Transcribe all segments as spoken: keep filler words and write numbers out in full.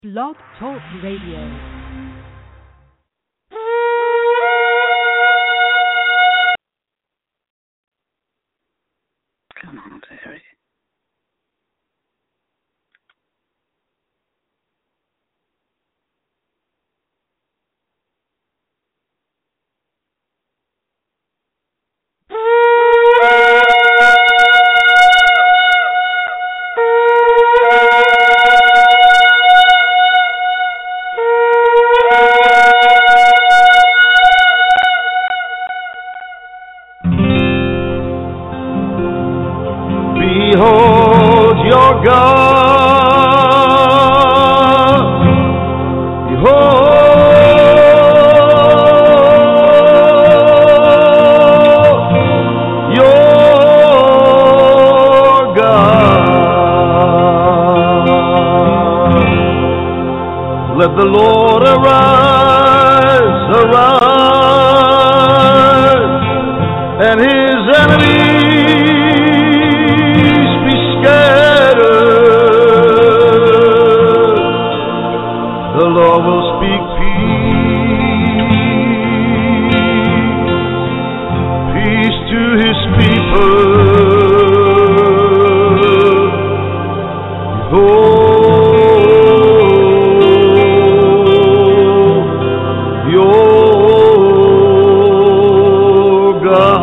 Blog Talk Radio. Come on, Terry. Behold your God. Behold your God. Let the Lord arise, arise, and his enemies be scattered. The Lord will speak peace, peace to his people. Behold your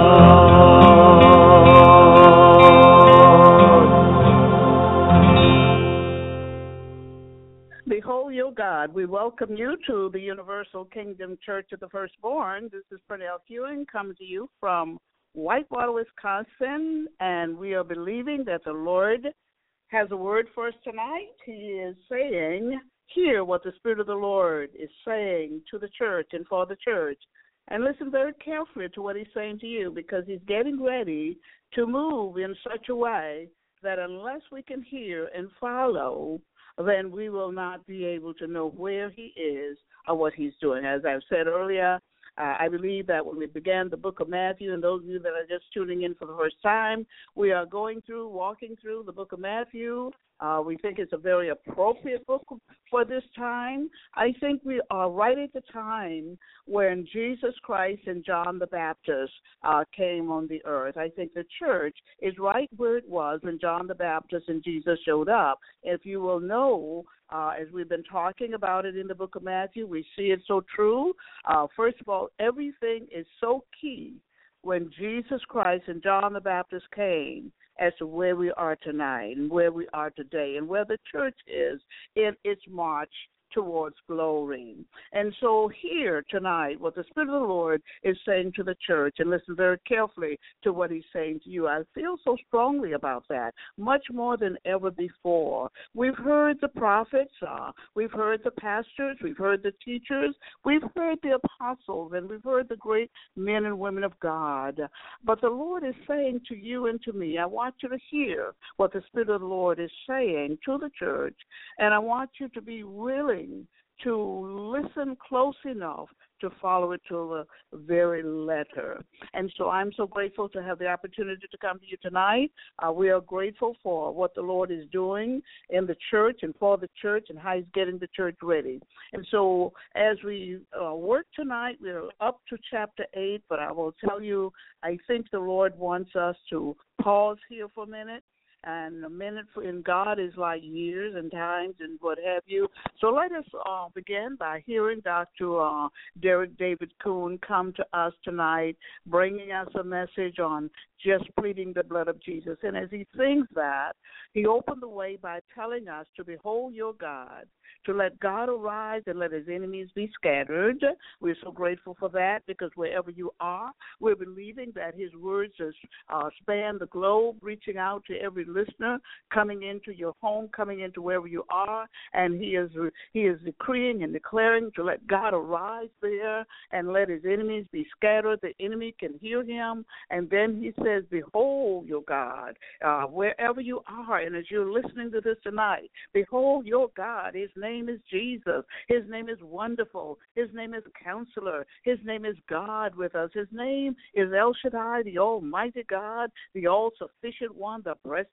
God. Behold your God. We welcome you to the Universal Kingdom Church of the Firstborn. This is Pernell Ewing coming to you from Whitewater, Wisconsin, and we are believing that the Lord has a word for us tonight. He is saying, hear what the Spirit of the Lord is saying to the church and for the church. And listen very carefully to what he's saying to you, because he's getting ready to move in such a way that unless we can hear and follow, then we will not be able to know where he is or what he's doing. As I've said earlier, uh, I believe that when we began the book of Matthew, and those of you that are just tuning in for the first time, we are going through, walking through the book of Matthew. Uh, we think it's a very appropriate book for this time. I think we are right at the time when Jesus Christ and John the Baptist uh, came on the earth. I think the church is right where it was when John the Baptist and Jesus showed up. If you will know, uh, as we've been talking about it in the book of Matthew, we see it so true. Uh, first of all, everything is so key when Jesus Christ and John the Baptist came as to where we are tonight and where we are today and where the church is in its march towards glory. And so here tonight, what the Spirit of the Lord is saying to the church, and listen very carefully to what he's saying to you. I feel so strongly about that, much more than ever before. We've heard the prophets, uh, we've heard the pastors, we've heard the teachers, we've heard the apostles, and we've heard the great men and women of God. But the Lord is saying to you and to me, I want you to hear what the Spirit of the Lord is saying to the church, and I want you to be willing to listen close enough to follow it to the very letter. And so I'm so grateful to have the opportunity to come to you tonight. Uh, we are grateful for what the Lord is doing in the church and for the church and how he's getting the church ready. And so as we uh, work tonight, we're up to chapter eight, but I will tell you, I think the Lord wants us to pause here for a minute. And a minute in God is like years and times and what have you. So let us uh, begin by hearing Doctor Uh, Derek David Kuhn come to us tonight, bringing us a message on just pleading the blood of Jesus. And as he sings that, he opened the way by telling us to behold your God, to let God arise and let his enemies be scattered. We're so grateful for that, because wherever you are, we're believing that his words uh, span the globe, reaching out to every listener, coming into your home, coming into wherever you are, and he is he is decreeing and declaring to let God arise there and let his enemies be scattered. The enemy can hear him, and then he says, behold your God, uh, wherever you are, and as you're listening to this tonight, behold your God. His name is Jesus. His name is Wonderful. His name is Counselor. His name is God with us. His name is El Shaddai, the Almighty God, the all-sufficient one, the breasted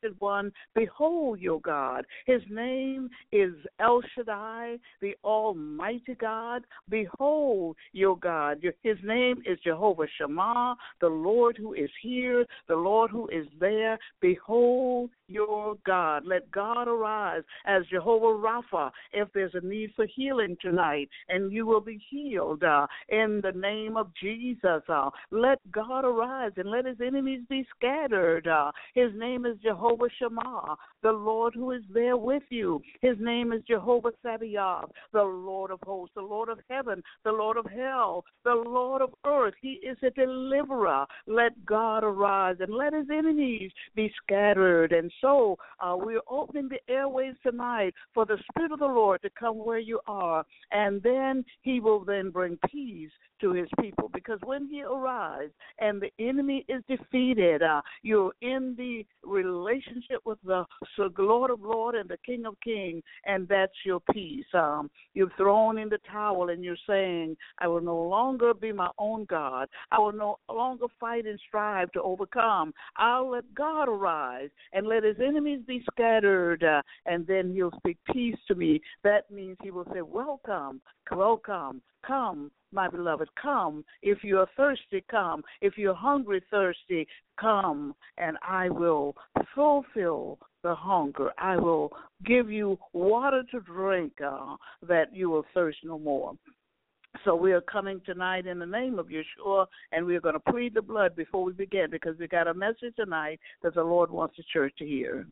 anointed one. Behold your God. His name is El Shaddai, the Almighty God. Behold your God. His name is Jehovah Shammah, the Lord who is here, the Lord who is there. Behold your God. Let God arise as Jehovah Rapha if there's a need for healing tonight, and you will be healed uh, in the name of Jesus. Uh, let God arise and let his enemies be scattered. Uh, his name is Jehovah Shammah, the Lord who is there with you. His name is Jehovah Sabaoth, the Lord of hosts, the Lord of heaven, the Lord of hell, the Lord of earth. He is a deliverer. Let God arise and let his enemies be scattered. And so uh, we're opening the airways tonight for the Spirit of the Lord to come where you are, and then he will then bring peace to his people, because when he arrives and the enemy is defeated, uh, you're in the relationship with the Lord of Lords and the King of Kings, and that's your peace. Um, you've thrown in the towel and you're saying, I will no longer be my own God. I will no longer fight and strive to overcome. I'll let God arise and let his enemies be scattered, uh, and then he'll speak peace to me. That means he will say, welcome, welcome, come, my beloved, come. If you are thirsty, come. If you're hungry, thirsty, come, and I will fulfill the hunger. I will give you water to drink, uh, that you will thirst no more. So we are coming tonight in the name of Yeshua, and we are going to plead the blood before we begin, because we got a message tonight that the Lord wants the church to hear.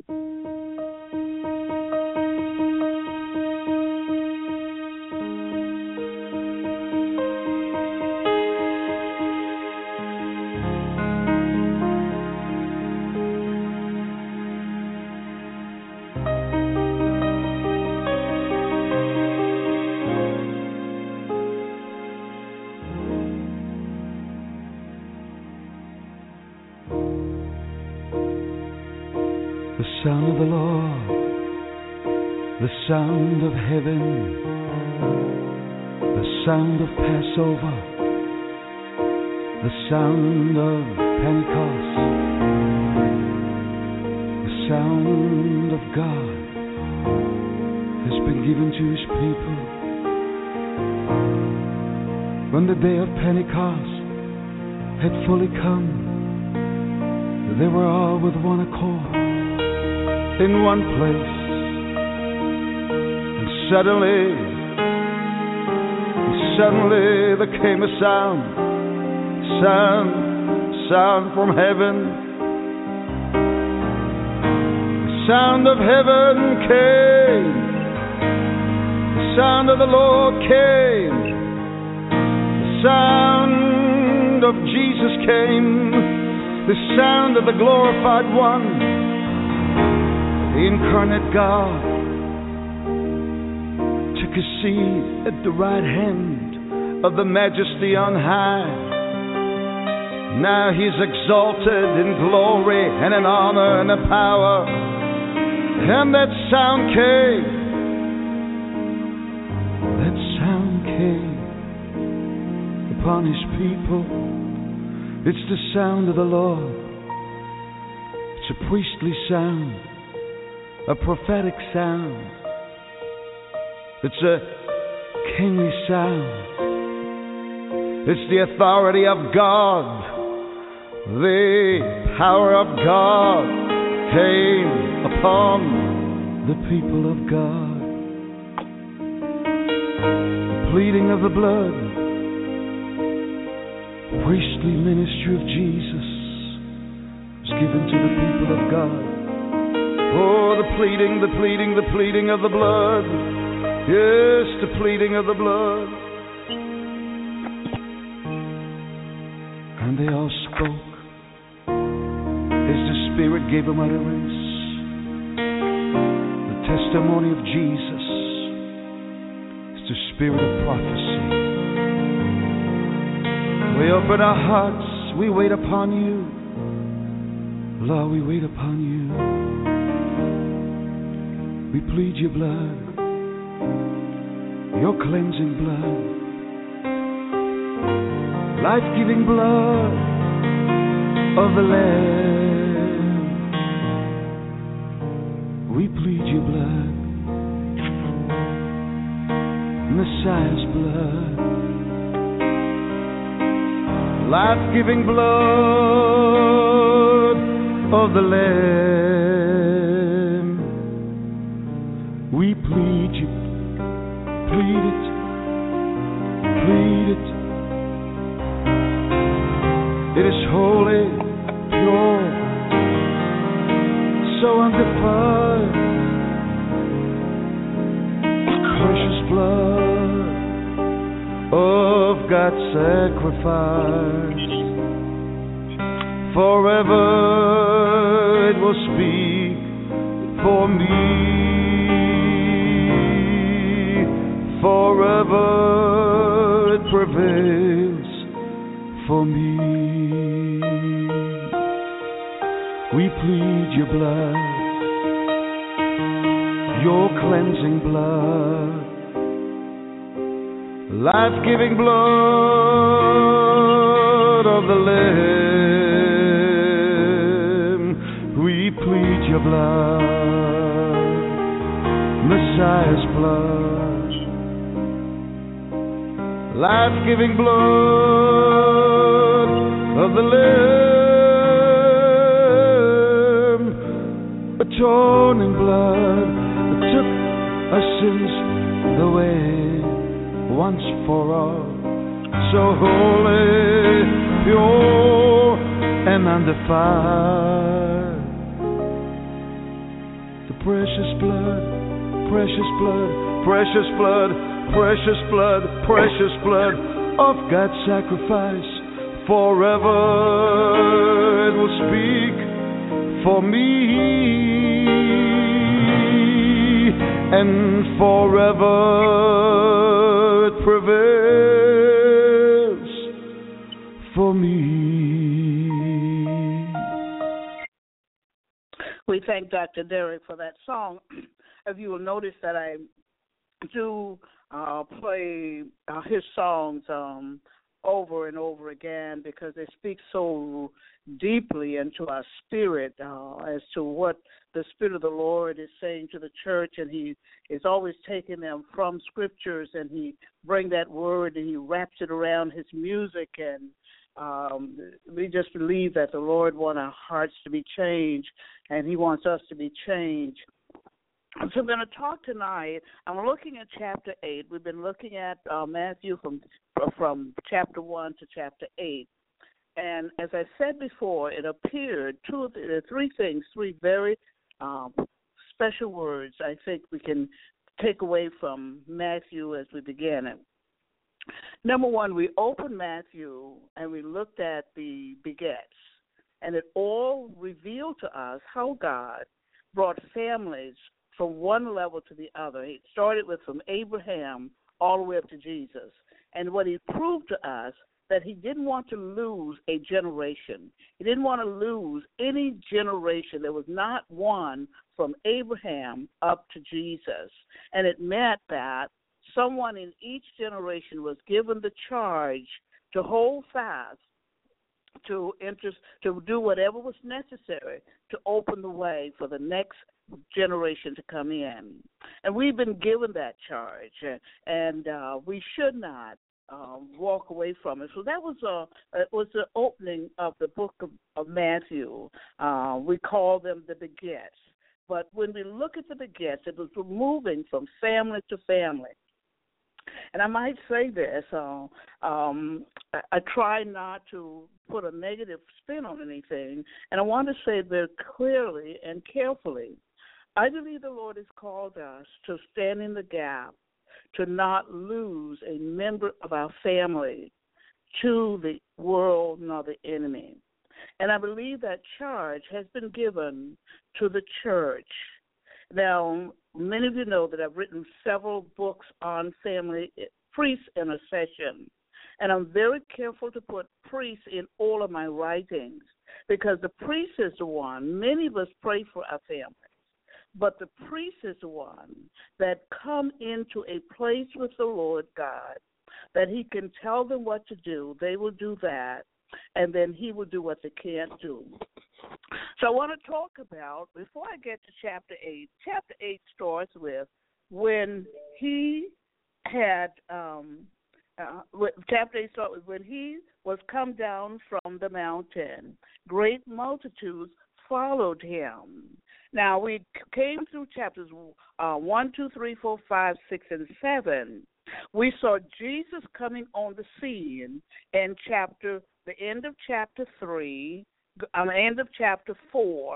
Sound of the Lord, the sound of heaven, the sound of Passover, the sound of Pentecost, the sound of God has been given to his people. When the day of Pentecost had fully come, they were all with one accord in one place, and suddenly, suddenly there came a sound, sound, sound from heaven. The sound of heaven came, the sound of the Lord came, the sound of Jesus came, the sound of the glorified one. The incarnate God took his seat at the right hand of the Majesty on high. Now he's exalted in glory and in honor and in power. And that sound came, that sound came upon his people. It's the sound of the Lord. It's a priestly sound, a prophetic sound. It's a kingly sound. It's the authority of God. The power of God came upon the people of God. The pleading of the blood, priestly ministry of Jesus was given to the people of God. Oh, the pleading, the pleading, the pleading of the blood. Yes, the pleading of the blood. And they all spoke as the Spirit gave them utterance. The testimony of Jesus is the spirit of prophecy. We open our hearts, we wait upon you. Lord, we wait upon you. We plead your blood, your cleansing blood, life-giving blood of the Lamb. we plead your blood, Messiah's blood, life-giving blood of the Lamb. We plead you, plead it, plead it. It is holy, pure, so undefiled. Precious blood of God's sacrifice. Forever it will speak for me. Forever it prevails for me. We plead your blood, your cleansing blood, life-giving blood of the Lamb. We plead your blood, Messiah's blood, life-giving blood of the Lamb. Atoning blood that took our sins away once for all, so holy, pure, and undefiled. The precious blood, precious blood, precious blood, precious blood, precious blood of God's sacrifice. Forever it will speak for me, and forever it prevails for me. We thank Doctor Derek for that song. If you will notice that I do uh, play uh, his songs um, over and over again because they speak so deeply into our spirit uh, as to what the Spirit of the Lord is saying to the church, and he is always taking them from scriptures, and he bring that word and he wraps it around his music, and um, we just believe that the Lord wants our hearts to be changed, and he wants us to be changed. So I'm going to talk tonight. I'm looking at chapter eight. We've been looking at uh, Matthew from from chapter one to chapter eight. And as I said before, it appeared two, uh, three things, three very um, special words I think we can take away from Matthew as we begin it. Number one, we opened Matthew and we looked at the begets, and it all revealed to us how God brought families from one level to the other. It started with from Abraham all the way up to Jesus. And what he proved to us, that he didn't want to lose a generation. He didn't want to lose any generation. There was not one from Abraham up to Jesus. And it meant that someone in each generation was given the charge to hold fast, to interest, to do whatever was necessary to open the way for the next generation to come in. And we've been given that charge, and uh, we should not um, walk away from it. So that was a it was the opening of the book of, of Matthew. Uh, we call them the begets. But when we look at the begets, it was moving from family to family. And I might say this, uh, um, I, I try not to put a negative spin on anything, and I want to say very clearly and carefully, I believe the Lord has called us to stand in the gap, to not lose a member of our family to the world nor the enemy. And I believe that charge has been given to the church. Now, many of you know that I've written several books on family, priest intercession, and I'm very careful to put priest in all of my writings because the priest is the one. Many of us pray for our families, but the priest is the one that come into a place with the Lord God, that he can tell them what to do. They will do that, and then he will do what they can't do. So I want to talk about, before I get to chapter eight, chapter eight starts with when he had, um, uh, chapter eight starts with when he was come down from the mountain. Great multitudes followed him. Now, we came through chapters uh, one, two, three, four, five, six, and seven. We saw Jesus coming on the scene in chapter, the end of chapter three, on the end of chapter four,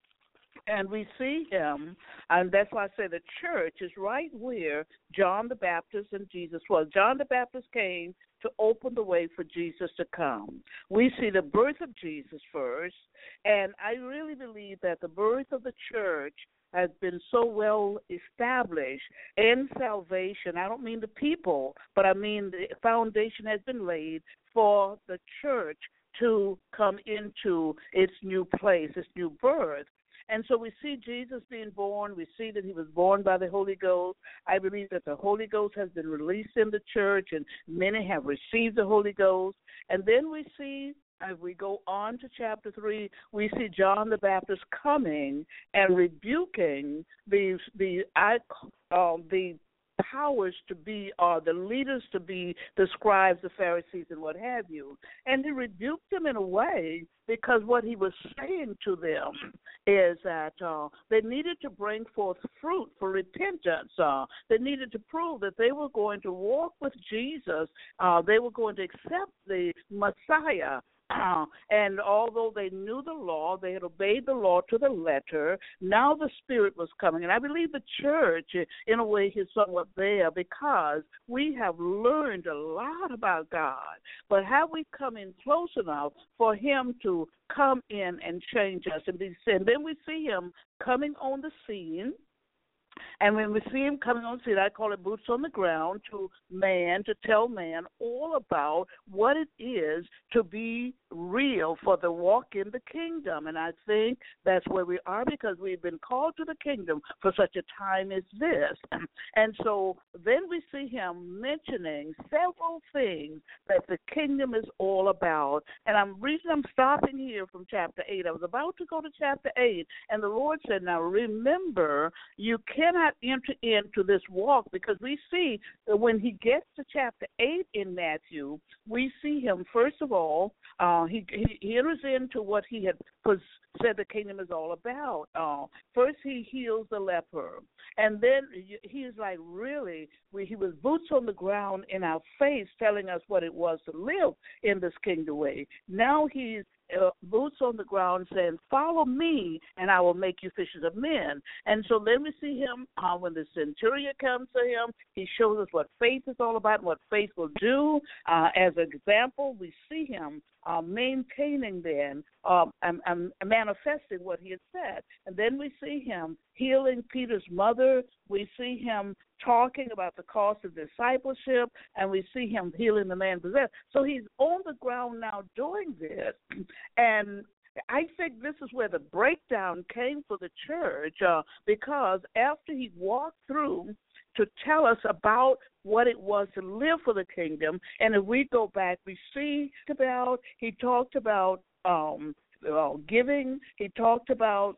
and we see him, and that's why I say the church is right where John the Baptist and Jesus was. John the Baptist came to open the way for Jesus to come. We see the birth of Jesus first, and I really believe that the birth of the church has been so well established in salvation. I don't mean the people, but I mean the foundation has been laid for the church to come into its new place, its new birth. And so we see Jesus being born. We see that he was born by the Holy Ghost. I believe that the Holy Ghost has been released in the church, and many have received the Holy Ghost. And then we see, as we go on to chapter three, we see John the Baptist coming and rebuking the the uh, the powers to be, or the leaders to be, the scribes, the Pharisees, and what have you. And he rebuked them in a way because what he was saying to them is that uh, they needed to bring forth fruit for repentance. Uh, they needed to prove that they were going to walk with Jesus. Uh, they were going to accept the Messiah. Uh, and although they knew the law, they had obeyed the law to the letter, now the Spirit was coming. And I believe the church, in a way, is somewhat there because we have learned a lot about God. But have we come in close enough for him to come in and change us? And, be, and then we see him coming on the scene. And when we see him coming on the scene, I call it boots on the ground, to man, to tell man all about what it is to be real for the walk in the kingdom. And I think that's where we are because we've been called to the kingdom for such a time as this. And so then we see him mentioning several things that the kingdom is all about. And I'm reason I'm stopping here from chapter eight. I was about to go to chapter eight, and the Lord said, now remember, you cannot enter into this walk, because we see that when he gets to chapter eight in Matthew, we see him, first of all, uh, he, he, he enters into what he had pos- said the kingdom is all about. Uh, first, he heals the leper, and then he is like, really, we, he was boots on the ground in our face, telling us what it was to live in this kingdom way. Now he's Uh, boots on the ground saying, follow me and I will make you fishers of men. And so then we see him, uh, when the centurion comes to him, he shows us what faith is all about and what faith will do. Uh, as an example, we see him uh, maintaining then, um, and, and manifesting what he had said. And then we see him healing Peter's mother. We see him talking about the cost of discipleship, and we see him healing the man possessed. So he's on the ground now doing this, and I think this is where the breakdown came for the church, uh, because after he walked through to tell us about what it was to live for the kingdom, and if we go back, we see about, he talked about um, uh, giving, he talked about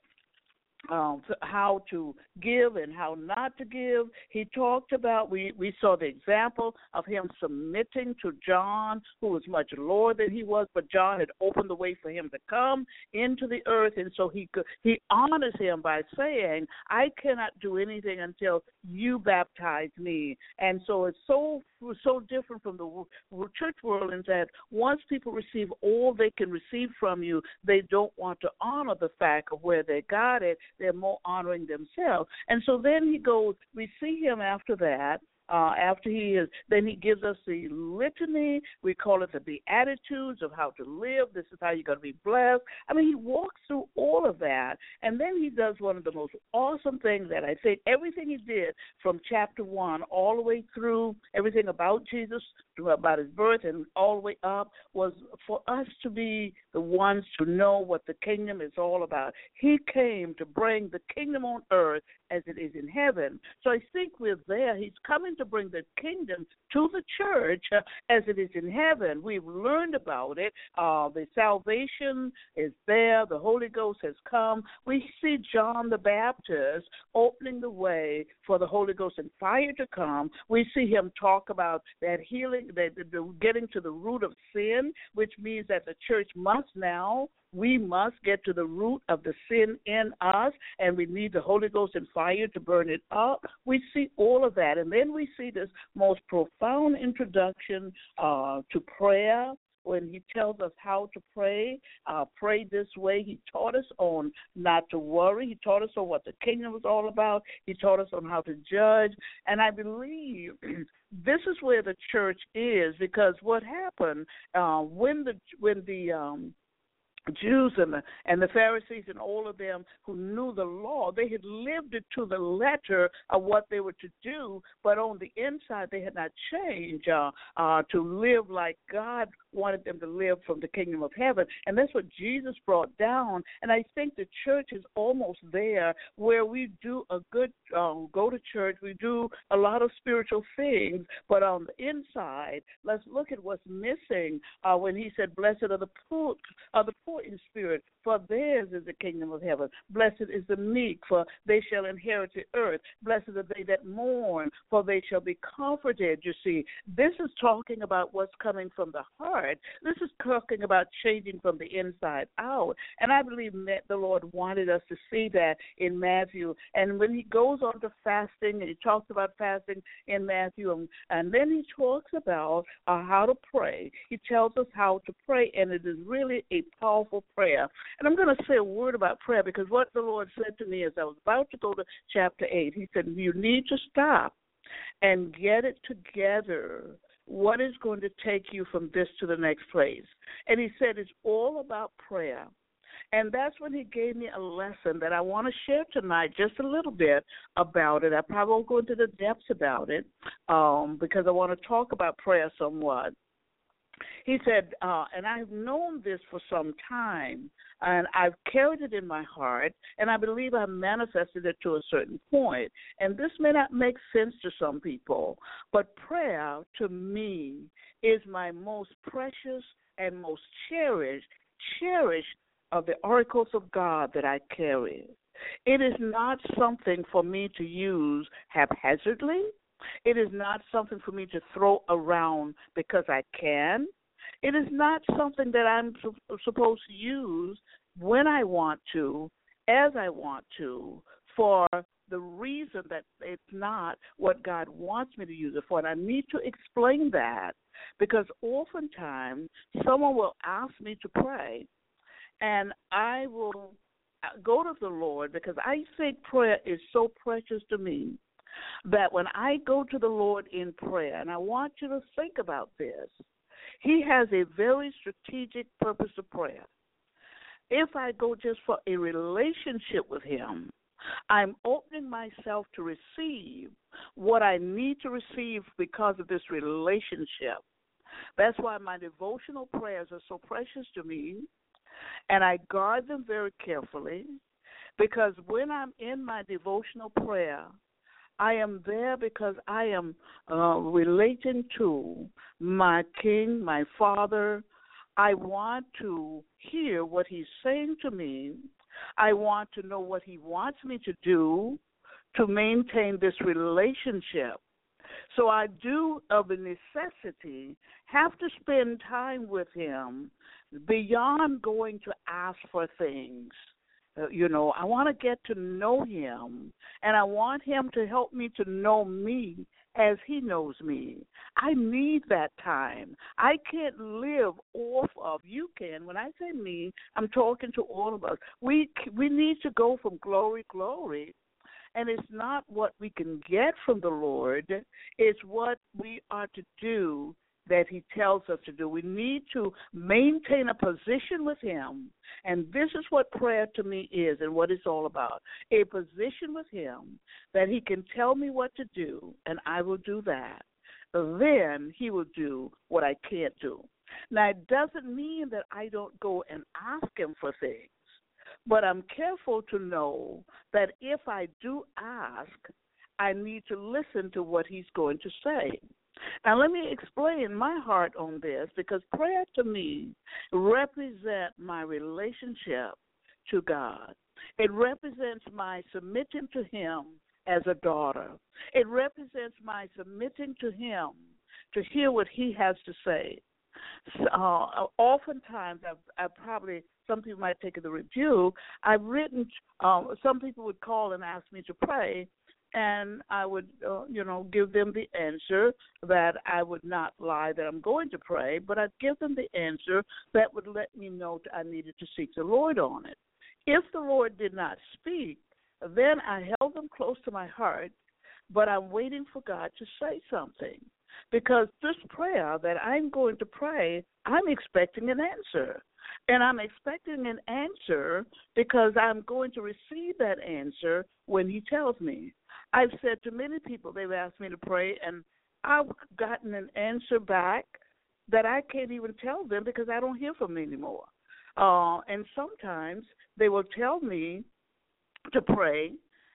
Um, how to give and how not to give. He talked about, we, we saw the example of him submitting to John, who was much lower than he was, but John had opened the way for him to come into the earth, and so he could, he honors him by saying, I cannot do anything until you baptize me. And so it's so so different from the church world in that once people receive all they can receive from you, they don't want to honor the fact of where they got it. They're more honoring themselves. And so then he goes, we see him after that, uh, after he is, then he gives us the litany. We call it the Beatitudes of how to live. This is how you're going to be blessed. I mean, he walks through all of that, and then he does one of the most awesome things that I think everything he did from chapter one all the way through, everything about Jesus, about his birth and all the way up, was for us to be the ones to know what the kingdom is all about. He came to bring the kingdom on earth as it is in heaven. So I think we're there. He's coming trying to bring the kingdom to the church uh, as it is in heaven. We've learned about it. Uh, the salvation is there. The Holy Ghost has come. We see John the Baptist opening the way for the Holy Ghost and fire to come. We see him talk about that healing, that the, getting to the root of sin, which means that the church must now We must get to the root of the sin in us, and we need the Holy Ghost and fire to burn it up. We see all of that, and then we see this most profound introduction uh, to prayer when he tells us how to pray, uh, pray this way. He taught us on not to worry. He taught us on what the kingdom was all about. He taught us on how to judge, and I believe this is where the church is, because what happened uh, when the when the um, Jews and the, and the Pharisees and all of them who knew the law, they had lived it to the letter of what they were to do, but on the inside they had not changed uh, uh, to live like God wanted them to live from the kingdom of heaven. And that's what Jesus brought down. And I think the church is almost there, where we do a good, um, go to church, we do a lot of spiritual things, but on the inside, let's look at what's missing uh, when he said, blessed are the poor, are the poor in spirit, for theirs is the kingdom of heaven. Blessed is the meek, for they shall inherit the earth. Blessed are they that mourn, for they shall be comforted. You see, this is talking about what's coming from the heart. This is talking about changing from the inside out. And I believe that the Lord wanted us to see that in Matthew. And when he goes on to fasting, and he talks about fasting in Matthew, and, and then he talks about uh, how to pray. He tells us how to pray, and it is really a powerful prayer. And I'm going to say a word about prayer, because what the Lord said to me as I was about to go to chapter eight, he said, you need to stop and get it together. What is going to take you from this to the next place? And he said it's all about prayer. And that's when he gave me a lesson that I want to share tonight, just a little bit about it. I probably won't go into the depths about it um, because I want to talk about prayer somewhat. He said, uh, and I've known this for some time, and I've carried it in my heart, and I believe I've manifested it to a certain point. And this may not make sense to some people, but prayer to me is my most precious and most cherished, cherished of the oracles of God that I carry. It is not something for me to use haphazardly. It is not something for me to throw around because I can. It is not something that I'm su- supposed to use when I want to, as I want to, for the reason that it's not what God wants me to use it for. And I need to explain that, because oftentimes someone will ask me to pray, and I will go to the Lord because I think prayer is so precious to me that when I go to the Lord in prayer, and I want you to think about this, he has a very strategic purpose of prayer. If I go just for a relationship with him, I'm opening myself to receive what I need to receive because of this relationship. That's why my devotional prayers are so precious to me, and I guard them very carefully, because when I'm in my devotional prayer, I am there because I am uh, relating to my King, my Father. I want to hear what he's saying to me. I want to know what he wants me to do to maintain this relationship. So I do, of a necessity, have to spend time with him beyond going to ask for things. Uh, you know, I want to get to know him, and I want him to help me to know me as he knows me. I need that time. I can't live off of, you can. When I say me, I'm talking to all of us. We we need to go from glory, glory. And it's not what we can get from the Lord. It's what we are to do that he tells us to do. We need to maintain a position with him. And this is what prayer to me is and what it's all about. A position with him that he can tell me what to do, and I will do that. Then he will do what I can't do. Now, it doesn't mean that I don't go and ask him for things. But I'm careful to know that if I do ask, I need to listen to what he's going to say. Now, let me explain my heart on this, because prayer to me represents my relationship to God. It represents my submitting to him as a daughter. It represents my submitting to him to hear what he has to say. Uh, oftentimes, I've, I've probably, some people might take it a review, I've written, uh, some people would call and ask me to pray, and I would, uh, you know, give them the answer that I would not lie that I'm going to pray, but I'd give them the answer that would let me know that I needed to seek the Lord on it. If the Lord did not speak, then I held them close to my heart, but I'm waiting for God to say something. Because this prayer that I'm going to pray, I'm expecting an answer. And I'm expecting an answer because I'm going to receive that answer when he tells me. I've said to many people, they've asked me to pray, and I've gotten an answer back that I can't even tell them because I don't hear from them anymore. Uh, and sometimes they will tell me to pray,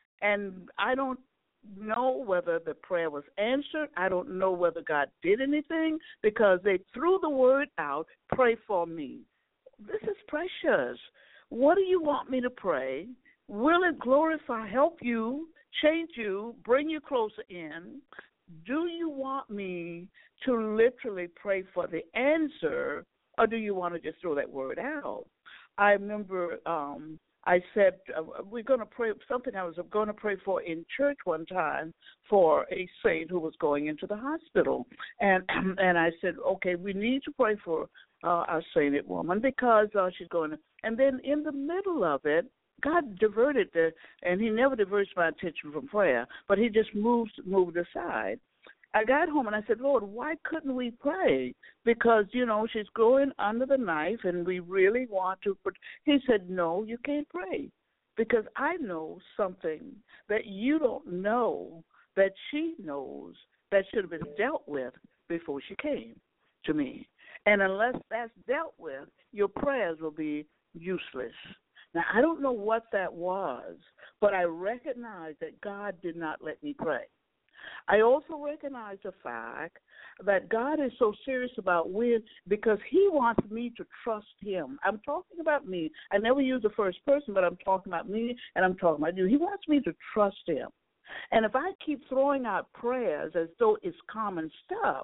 and I don't know whether the prayer was answered. I don't know whether God did anything because they threw the word out, pray for me. This is precious. What do you want me to pray? Will it glorify, help you, change you, bring you closer in? Do you want me to literally pray for the answer, or do you want to just throw that word out? I remember um, I said, uh, we're going to pray, something I was going to pray for in church one time for a saint who was going into the hospital. And and I said, okay, we need to pray for uh, our sainted woman because uh, she's going to, and then in the middle of it, God diverted the, and he never diverts my attention from prayer, but he just moves, moved aside. I got home and I said, Lord, why couldn't we pray? Because, you know, she's going under the knife and we really want to. He said, no, you can't pray because I know something that you don't know that she knows that should have been dealt with before she came to me. And unless that's dealt with, your prayers will be useless. Now, I don't know what that was, but I recognize that God did not let me pray. I also recognize the fact that God is so serious about when, because he wants me to trust him. I'm talking about me. I never use the first person, but I'm talking about me and I'm talking about you. He wants me to trust him. And if I keep throwing out prayers as though it's common stuff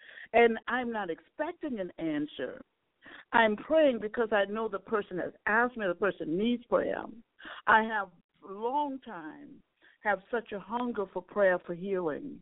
and I'm not expecting an answer, I'm praying because I know the person has asked me, the person needs prayer. I have a long time have such a hunger for prayer for healing.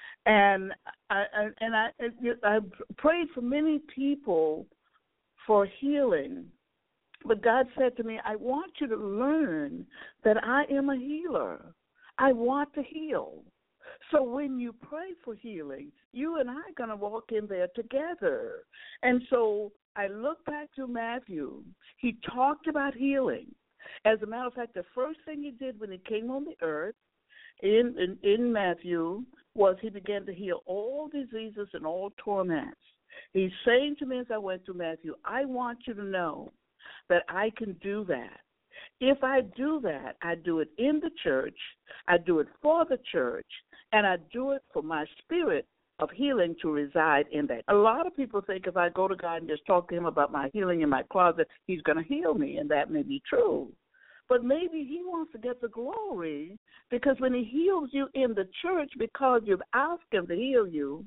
And I, I and I I prayed for many people for healing. But God said to me, I want you to learn that I am a healer. I want to heal. So when you pray for healing, you and I are going to walk in there together. And so I look back to Matthew. He talked about healing. As a matter of fact, the first thing he did when he came on the earth in, in, in Matthew was he began to heal all diseases and all torments. He's saying to me as I went through Matthew, I want you to know that I can do that. If I do that, I do it in the church, I do it for the church, and I do it for my spirit of healing to reside in that. A lot of people think if I go to God and just talk to him about my healing in my closet, he's going to heal me, and that may be true. But maybe he wants to get the glory because when he heals you in the church because you've asked him to heal you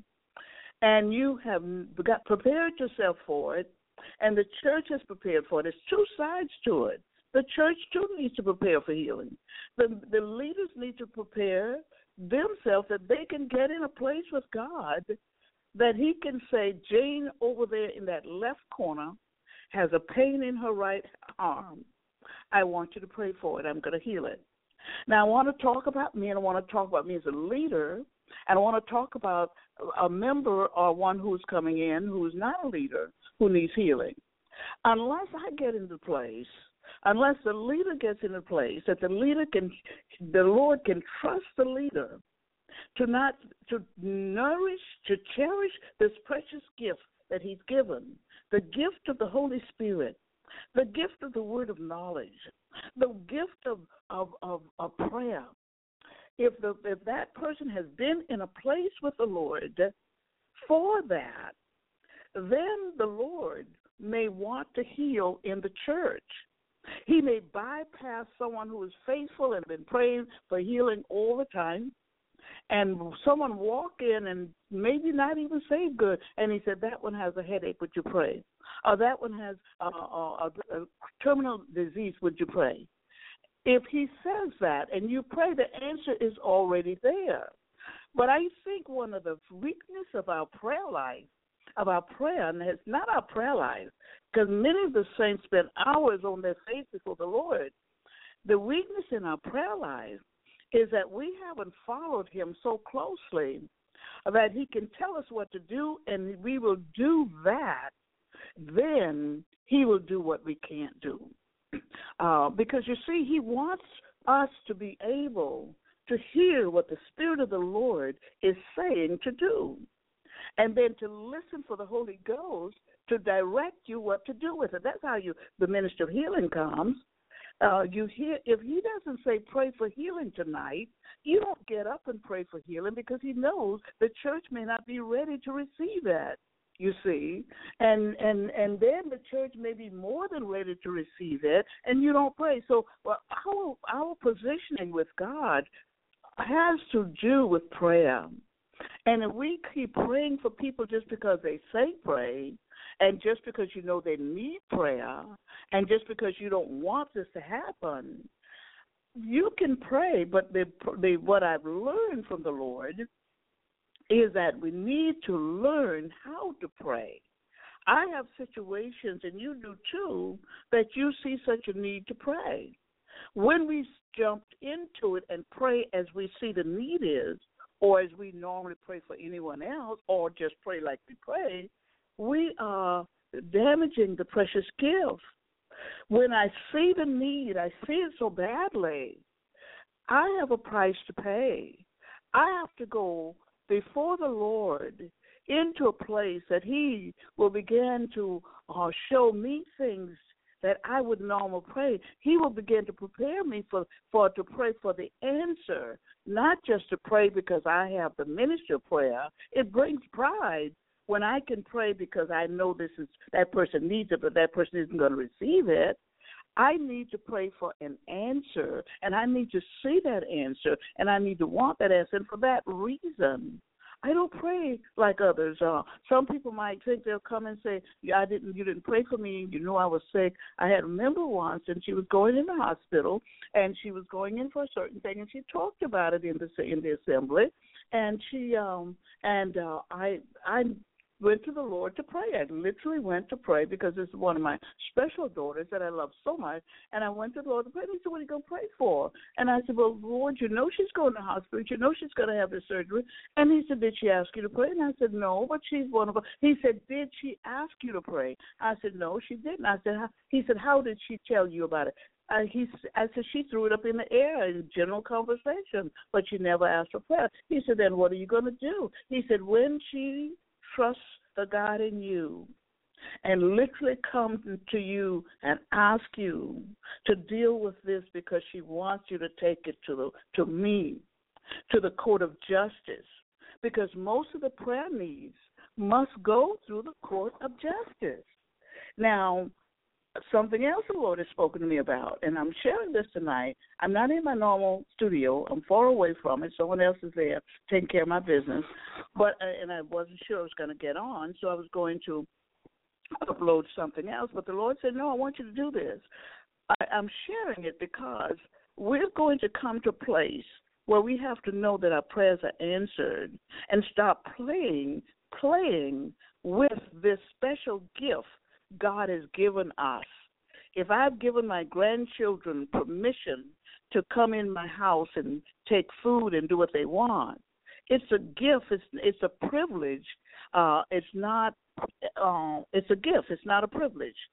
and you have got prepared yourself for it and the church has prepared for it, there's two sides to it. The church, too, needs to prepare for healing. The, the leaders need to prepare themselves that they can get in a place with God that he can say, Jane over there in that left corner has a pain in her right arm. I want you to pray for it. I'm going to heal it. Now, I want to talk about me, and I want to talk about me as a leader, and I want to talk about a member or one who's coming in who's not a leader who needs healing. Unless I get into place, unless the leader gets into place, that the leader can, the Lord can trust the leader to not, to nourish, to cherish this precious gift that he's given, the gift of the Holy Spirit, the gift of the word of knowledge, the gift of, of, of, of prayer. if the if that person has been in a place with the Lord for that, then the Lord may want to heal in the church. He may bypass someone who is faithful and been praying for healing all the time, and someone walk in and maybe not even say good, and he said, that one has a headache, would you pray? Or that one has a, a, a terminal disease, would you pray? If he says that and you pray, the answer is already there. But I think one of the weakness of our prayer life, of our prayer, and it's not our prayer life, because many of the saints spend hours on their face before the Lord. The weakness in our prayer life is that we haven't followed him so closely that he can tell us what to do, and we will do that. Then he will do what we can't do. Uh, because, you see, he wants us to be able to hear what the Spirit of the Lord is saying to do, and then to listen for the Holy Ghost to direct you what to do with it. That's how you the minister of healing comes. Uh, you hear if he doesn't say pray for healing tonight, you don't get up and pray for healing because he knows the church may not be ready to receive that. You see, and and and then the church may be more than ready to receive it, and you don't pray. So, well, our our positioning with God has to do with prayer. And if we keep praying for people just because they say pray, and just because you know they need prayer, and just because you don't want this to happen, you can pray. But the, the, what I've learned from the Lord is that we need to learn how to pray. I have situations, and you do too, that you see such a need to pray. When we jumped into it and pray as we see the need is, or as we normally pray for anyone else, or just pray like we pray, we are damaging the precious gift. When I see the need, I see it so badly, I have a price to pay. I have to go before the Lord into a place that he will begin to uh, show me things that I would normally pray. He will begin to prepare me for, for to pray for the answer, not just to pray because I have the ministry of prayer. It brings pride when I can pray because I know this is that person needs it, but that person isn't going to receive it. I need to pray for an answer, and I need to see that answer, and I need to want that answer. And for that reason, I don't pray like others. Uh, some people might think they'll come and say, yeah, I didn't, you didn't pray for me. You know I was sick. I had a member once, and she was going in the hospital, and she was going in for a certain thing, and she talked about it in the in the assembly, and she um and uh, I I. went to the Lord to pray. I literally went to pray because it's one of my special daughters that I love so much. And I went to the Lord to pray. And he said, what are you going to pray for? And I said, well, Lord, you know she's going to the hospital. You know she's going to have the surgery. And he said, did she ask you to pray? And I said, no, but she's one of us. He said, did she ask you to pray? I said, no, she didn't. I said, how? He said, how did she tell you about it? Uh, he, I said, she threw it up in the air in general conversation, but she never asked for prayer. He said, then what are you going to do? He said, when she trust the God in you and literally come to you and ask you to deal with this because she wants you to take it to the to me, to the court of justice, because most of the prayer needs must go through the court of justice. Now, something else the Lord has spoken to me about, and I'm sharing this tonight. I'm not in my normal studio. I'm far away from it. Someone else is there taking care of my business, but and I wasn't sure I was going to get on, so I was going to upload something else. But the Lord said, no, I want you to do this. I, I'm sharing it because we're going to come to a place where we have to know that our prayers are answered and stop playing, playing with this special gift God has given us. If I've given my grandchildren permission to come in my house and take food and do what they want, it's a gift. It's it's a privilege. Uh, it's not. Uh, it's a gift. It's not a privilege.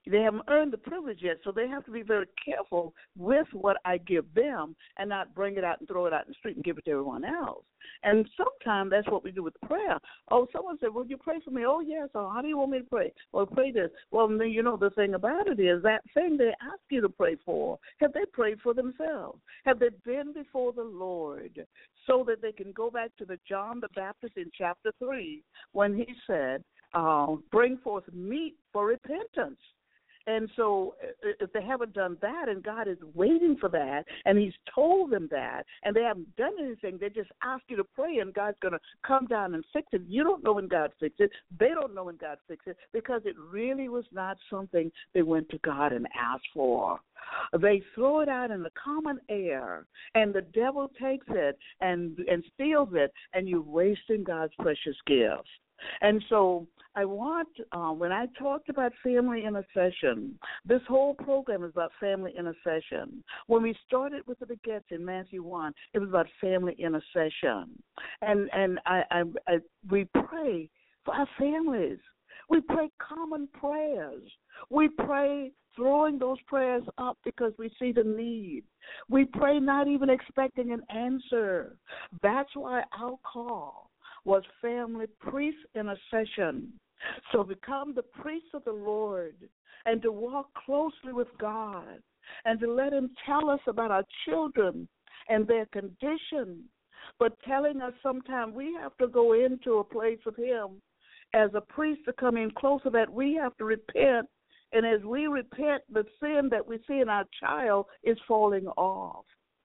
They haven't earned the privilege yet, so they have to be very careful with what I give them and not bring it out and throw it out in the street and give it to everyone else. And sometimes that's what we do with prayer. Oh, someone said, "Will you pray for me?" "Oh, yes." "Oh, how do you want me to pray?" "Well, pray this." Well, then, you know, the thing about it is that thing they ask you to pray for, have they prayed for themselves? Have they been before the Lord so that they can go back to the John the Baptist in chapter three when he said, uh, bring forth meat for repentance? And so if they haven't done that and God is waiting for that and he's told them that and they haven't done anything, they just ask you to pray and God's going to come down and fix it. You don't know when God fixed it. They don't know when God fixed it because it really was not something they went to God and asked for. They throw it out in the common air and the devil takes it and, and steals it, and you're wasting God's precious gifts. And so I want, uh, when I talked about family intercession, this whole program is about family intercession. When we started with the Begettes in Matthew one, it was about family intercession. And and I, I, I we pray for our families. We pray common prayers. We pray throwing those prayers up because we see the need. We pray not even expecting an answer. That's why our call was family priest intercession. So become the priest of the Lord and to walk closely with God and to let him tell us about our children and their condition, but telling us sometimes we have to go into a place with him as a priest to come in closer, that we have to repent. And as we repent, the sin that we see in our child is falling off.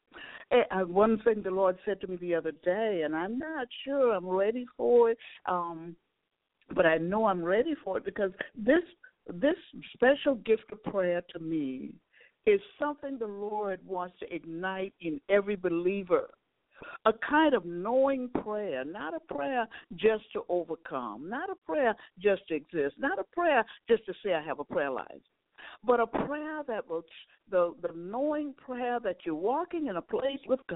And one thing the Lord said to me the other day, and I'm not sure I'm ready for it, um, but I know I'm ready for it because this this special gift of prayer to me is something the Lord wants to ignite in every believer. A kind of knowing prayer, not a prayer just to overcome, not a prayer just to exist, not a prayer just to say I have a prayer life, but a prayer that will, the, the knowing prayer that you're walking in a place with God,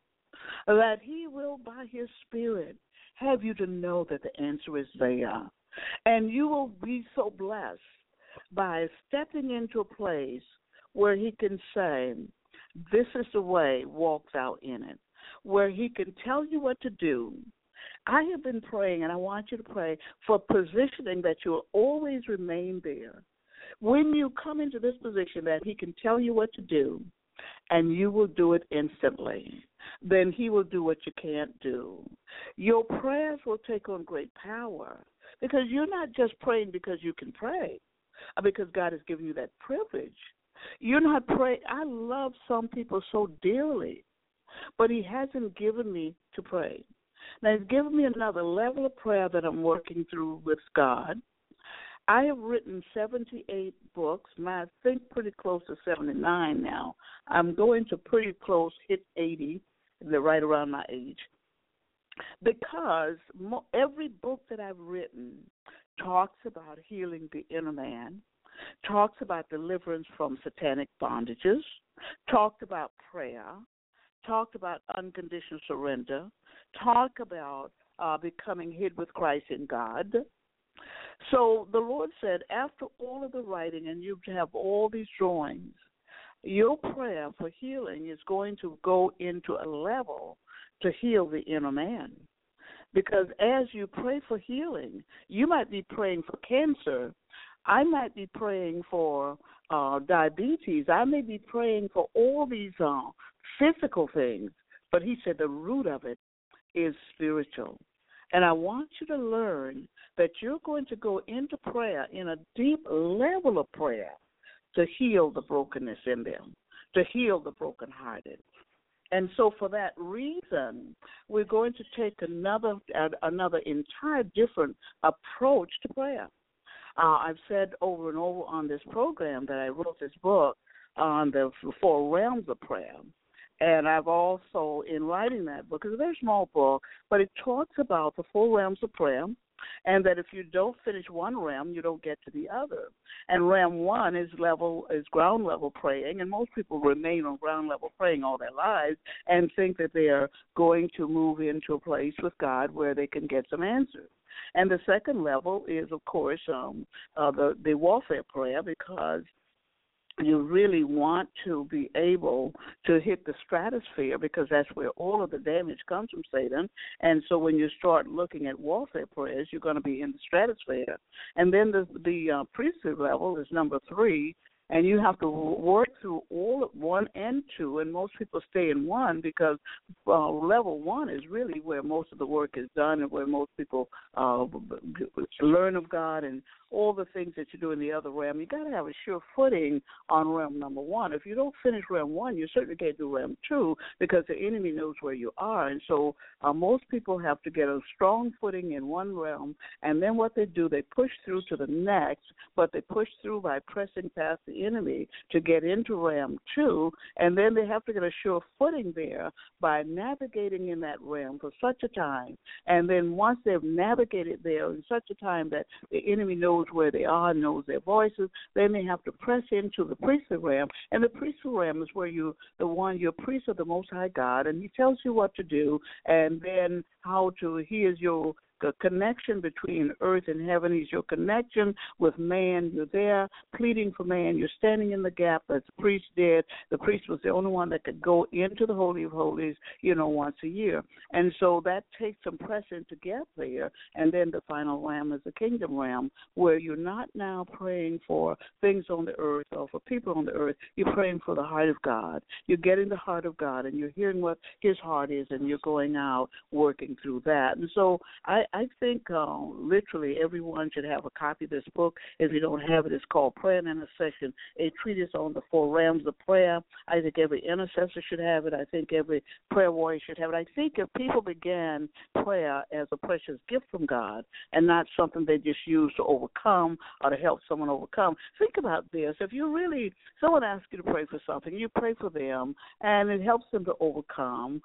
that he will, by his Spirit, have you to know that the answer is there. And you will be so blessed by stepping into a place where he can say, this is the way, walk out in it, where he can tell you what to do. I have been praying, and I want you to pray for positioning that you will always remain there. When you come into this position that he can tell you what to do, and you will do it instantly, then he will do what you can't do. Your prayers will take on great power because you're not just praying because you can pray, because God has given you that privilege. You're not praying. I love some people so dearly, but he hasn't given me to pray. Now, he's given me another level of prayer that I'm working through with God. I have written seventy-eight books, and I think pretty close to seventy-nine now. I'm going to pretty close, hit eighty, they're right around my age, because every book that I've written talks about healing the inner man, talks about deliverance from satanic bondages, talked about prayer, talked about unconditional surrender, talk about uh, becoming hid with Christ in God. So the Lord said, after all of the writing and you have all these drawings, your prayer for healing is going to go into a level to heal the inner man. Because as you pray for healing, you might be praying for cancer. I might be praying for uh, diabetes. I may be praying for all these uh, physical things. But he said the root of it is spiritual. And I want you to learn that you're going to go into prayer in a deep level of prayer to heal the brokenness in them, to heal the brokenhearted. And so for that reason, we're going to take another uh, another entire different approach to prayer. Uh, I've said over and over on this program that I wrote this book on the four realms of prayer. And I've also, in writing that book, it's a very small book, but it talks about the four realms of prayer, and that if you don't finish one realm, you don't get to the other. And realm one is level is ground level praying, and most people remain on ground level praying all their lives and think that they are going to move into a place with God where they can get some answers. And the second level is, of course, um, uh, the, the warfare prayer, because you really want to be able to hit the stratosphere, because that's where all of the damage comes from, Satan. And so when you start looking at warfare prayers, you're going to be in the stratosphere. And then the, the uh, priesthood level is number three, and you have to work through all of one and two, and most people stay in one because uh, level one is really where most of the work is done and where most people uh, learn of God and all the things that you do in the other realm. You got to have a sure footing on realm number one. If you don't finish realm one, you certainly can't do realm two, because the enemy knows where you are. And so uh, most people have to get a strong footing in one realm, and then what they do, they push through to the next, but they push through by pressing past the enemy to get into realm two, and then they have to get a sure footing there by navigating in that realm for such a time. And then once they've navigated there in such a time that the enemy knows where they are, knows their voices, then they have to press into the priesthood realm. And the priesthood realm is where you, the one, you're priest of the Most High God, and he tells you what to do, and then how to, he is your the connection between earth and heaven. He's your connection with man. You're there pleading for man. You're standing in the gap as the priest did. The priest was the only one that could go into the Holy of Holies, you know, once a year. And so that takes some pressing to get there. And then the final realm is the kingdom realm, where you're not now praying for things on the earth or for people on the earth. You're praying for the heart of God. You're getting the heart of God, and you're hearing what his heart is, and you're going out working through that. And so I, I think uh, literally everyone should have a copy of this book. If you don't have it, it's called Prayer and Intercession, a treatise on the four realms of prayer. I think every intercessor should have it. I think every prayer warrior should have it. I think if people began prayer as a precious gift from God and not something they just use to overcome or to help someone overcome, think about this. If you really, someone asks you to pray for something, you pray for them, and it helps them to overcome,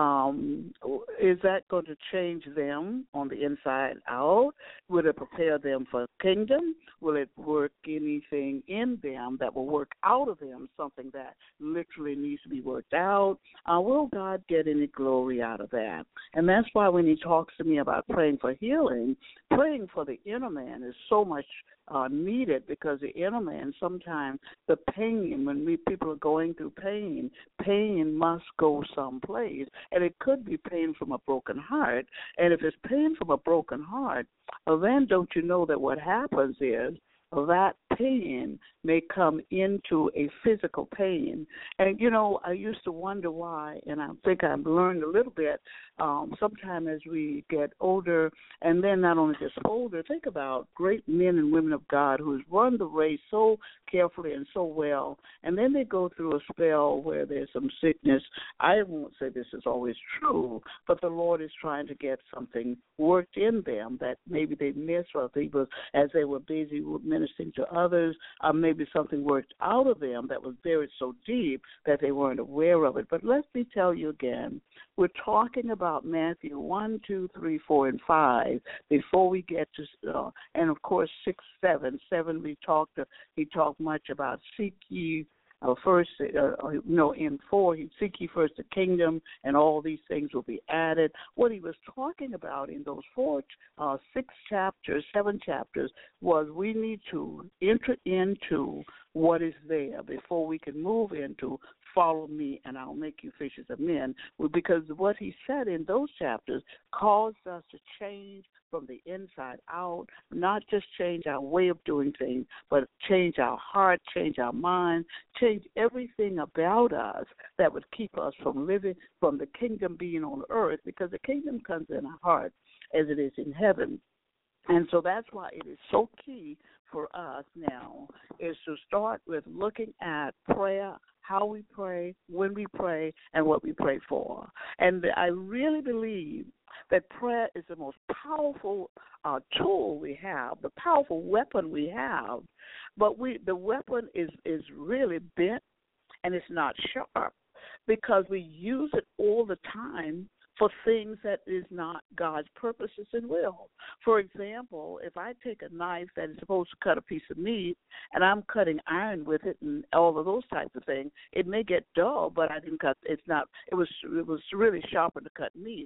um, is that going to change them on the inside out? Will it prepare them for kingdom? Will it work anything in them that will work out of them, something that literally needs to be worked out? Uh, will God get any glory out of that? And that's why when he talks to me about praying for healing, praying for the inner man is so much Uh, needed, because the inner man, sometimes the pain, when we people are going through pain, pain must go someplace, and it could be pain from a broken heart. And if it's pain from a broken heart, well, then don't you know that what happens is that pain may come into a physical pain. And, you know, I used to wonder why, and I think I've learned a little bit, um, sometime as we get older, and then not only just older, think about great men and women of God who's run the race so carefully and so well, and then they go through a spell where there's some sickness. I won't say this is always true, but the Lord is trying to get something worked in them that maybe they missed, or people, as they were busy ministering to others, uh, maybe something worked out of them that was buried so deep that they weren't aware of it. But let me tell you again, we're talking about Matthew one, two, three, four, and five before we get to, uh, and of course six, seven. Seven, we talked. Uh, he talked much about seek ye uh, first. Uh, no, in four, he seek ye first the kingdom, and all these things will be added. What he was talking about in those four, uh, six chapters, seven chapters, was we need to enter into what is there before we can move into follow me and I'll make you fishers of men. Well, because what he said in those chapters caused us to change from the inside out, not just change our way of doing things, but change our heart, change our mind, change everything about us that would keep us from living, from the kingdom being on earth, because the kingdom comes in our heart as it is in heaven. And so that's why it is so key for us now is to start with looking at prayer, how we pray, when we pray, and what we pray for. And I really believe that prayer is the most powerful uh, tool we have, the powerful weapon we have. But we, the weapon is, is really bent, and it's not sharp, because we use it all the time for things that is not God's purposes and will. For example, if I take a knife that is supposed to cut a piece of meat and I'm cutting iron with it and all of those types of things, it may get dull, but I didn't cut. It's not. It was. It was really sharper to cut meat.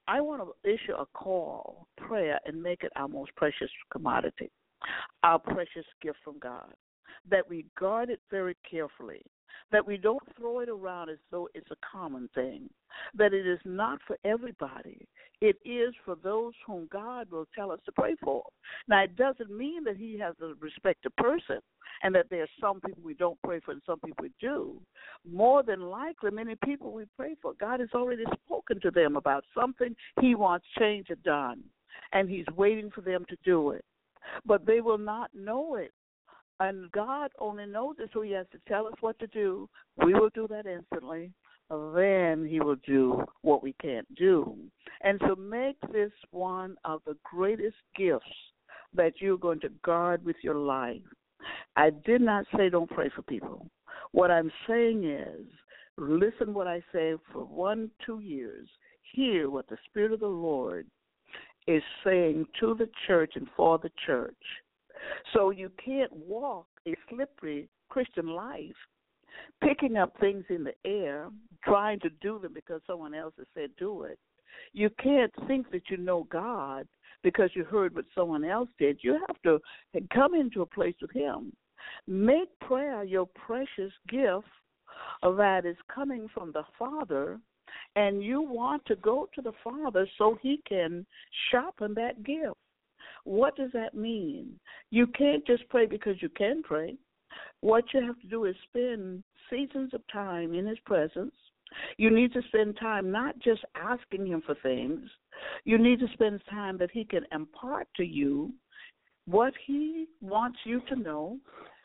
I want to issue a call, prayer, and make it our most precious commodity, our precious gift from God, that we guard it very carefully, that we don't throw it around as though it's a common thing, that it is not for everybody. It is for those whom God will tell us to pray for. Now, it doesn't mean that he has a respected person and that there are some people we don't pray for and some people we do. More than likely, many people we pray for, God has already spoken to them about something he wants changed or done, and he's waiting for them to do it. But they will not know it. And God only knows it, so he has to tell us what to do. We will do that instantly. Then he will do what we can't do. And so make this one of the greatest gifts that you're going to guard with your life. I did not say don't pray for people. What I'm saying is, listen what I say for one, two years. Hear what the Spirit of the Lord is saying to the church and for the church. So you can't walk a slippery Christian life picking up things in the air, trying to do them because someone else has said do it. You can't think that you know God because you heard what someone else did. You have to come into a place with him. Make prayer your precious gift that is coming from the Father, and you want to go to the Father so he can sharpen that gift. What does that mean? You can't just pray because you can pray. What you have to do is spend seasons of time in his presence. You need to spend time not just asking him for things. You need to spend time that he can impart to you what he wants you to know,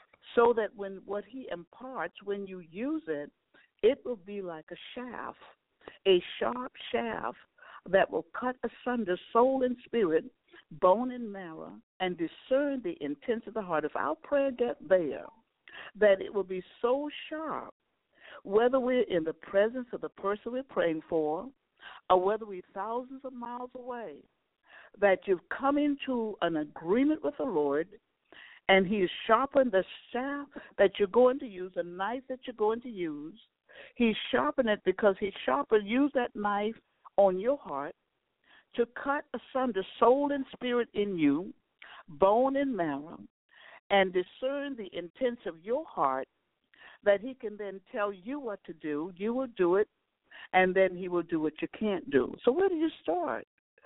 so that when what he imparts, when you use it, it will be like a shaft, a sharp shaft that will cut asunder soul and spirit, bone and marrow, and discern the intents of the heart. If our prayer get there, that it will be so sharp, whether we're in the presence of the person we're praying for or whether we're thousands of miles away, that you've come into an agreement with the Lord, and he has sharpened the shaft that you're going to use, the knife that you're going to use. He's sharpened it because he sharpened, use that knife on your heart to cut asunder soul and spirit in you, bone and marrow, and discern the intents of your heart, that he can then tell you what to do. You will do it, and then he will do what you can't do. So where do you start?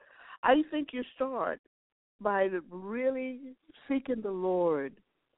I think you start by really seeking the Lord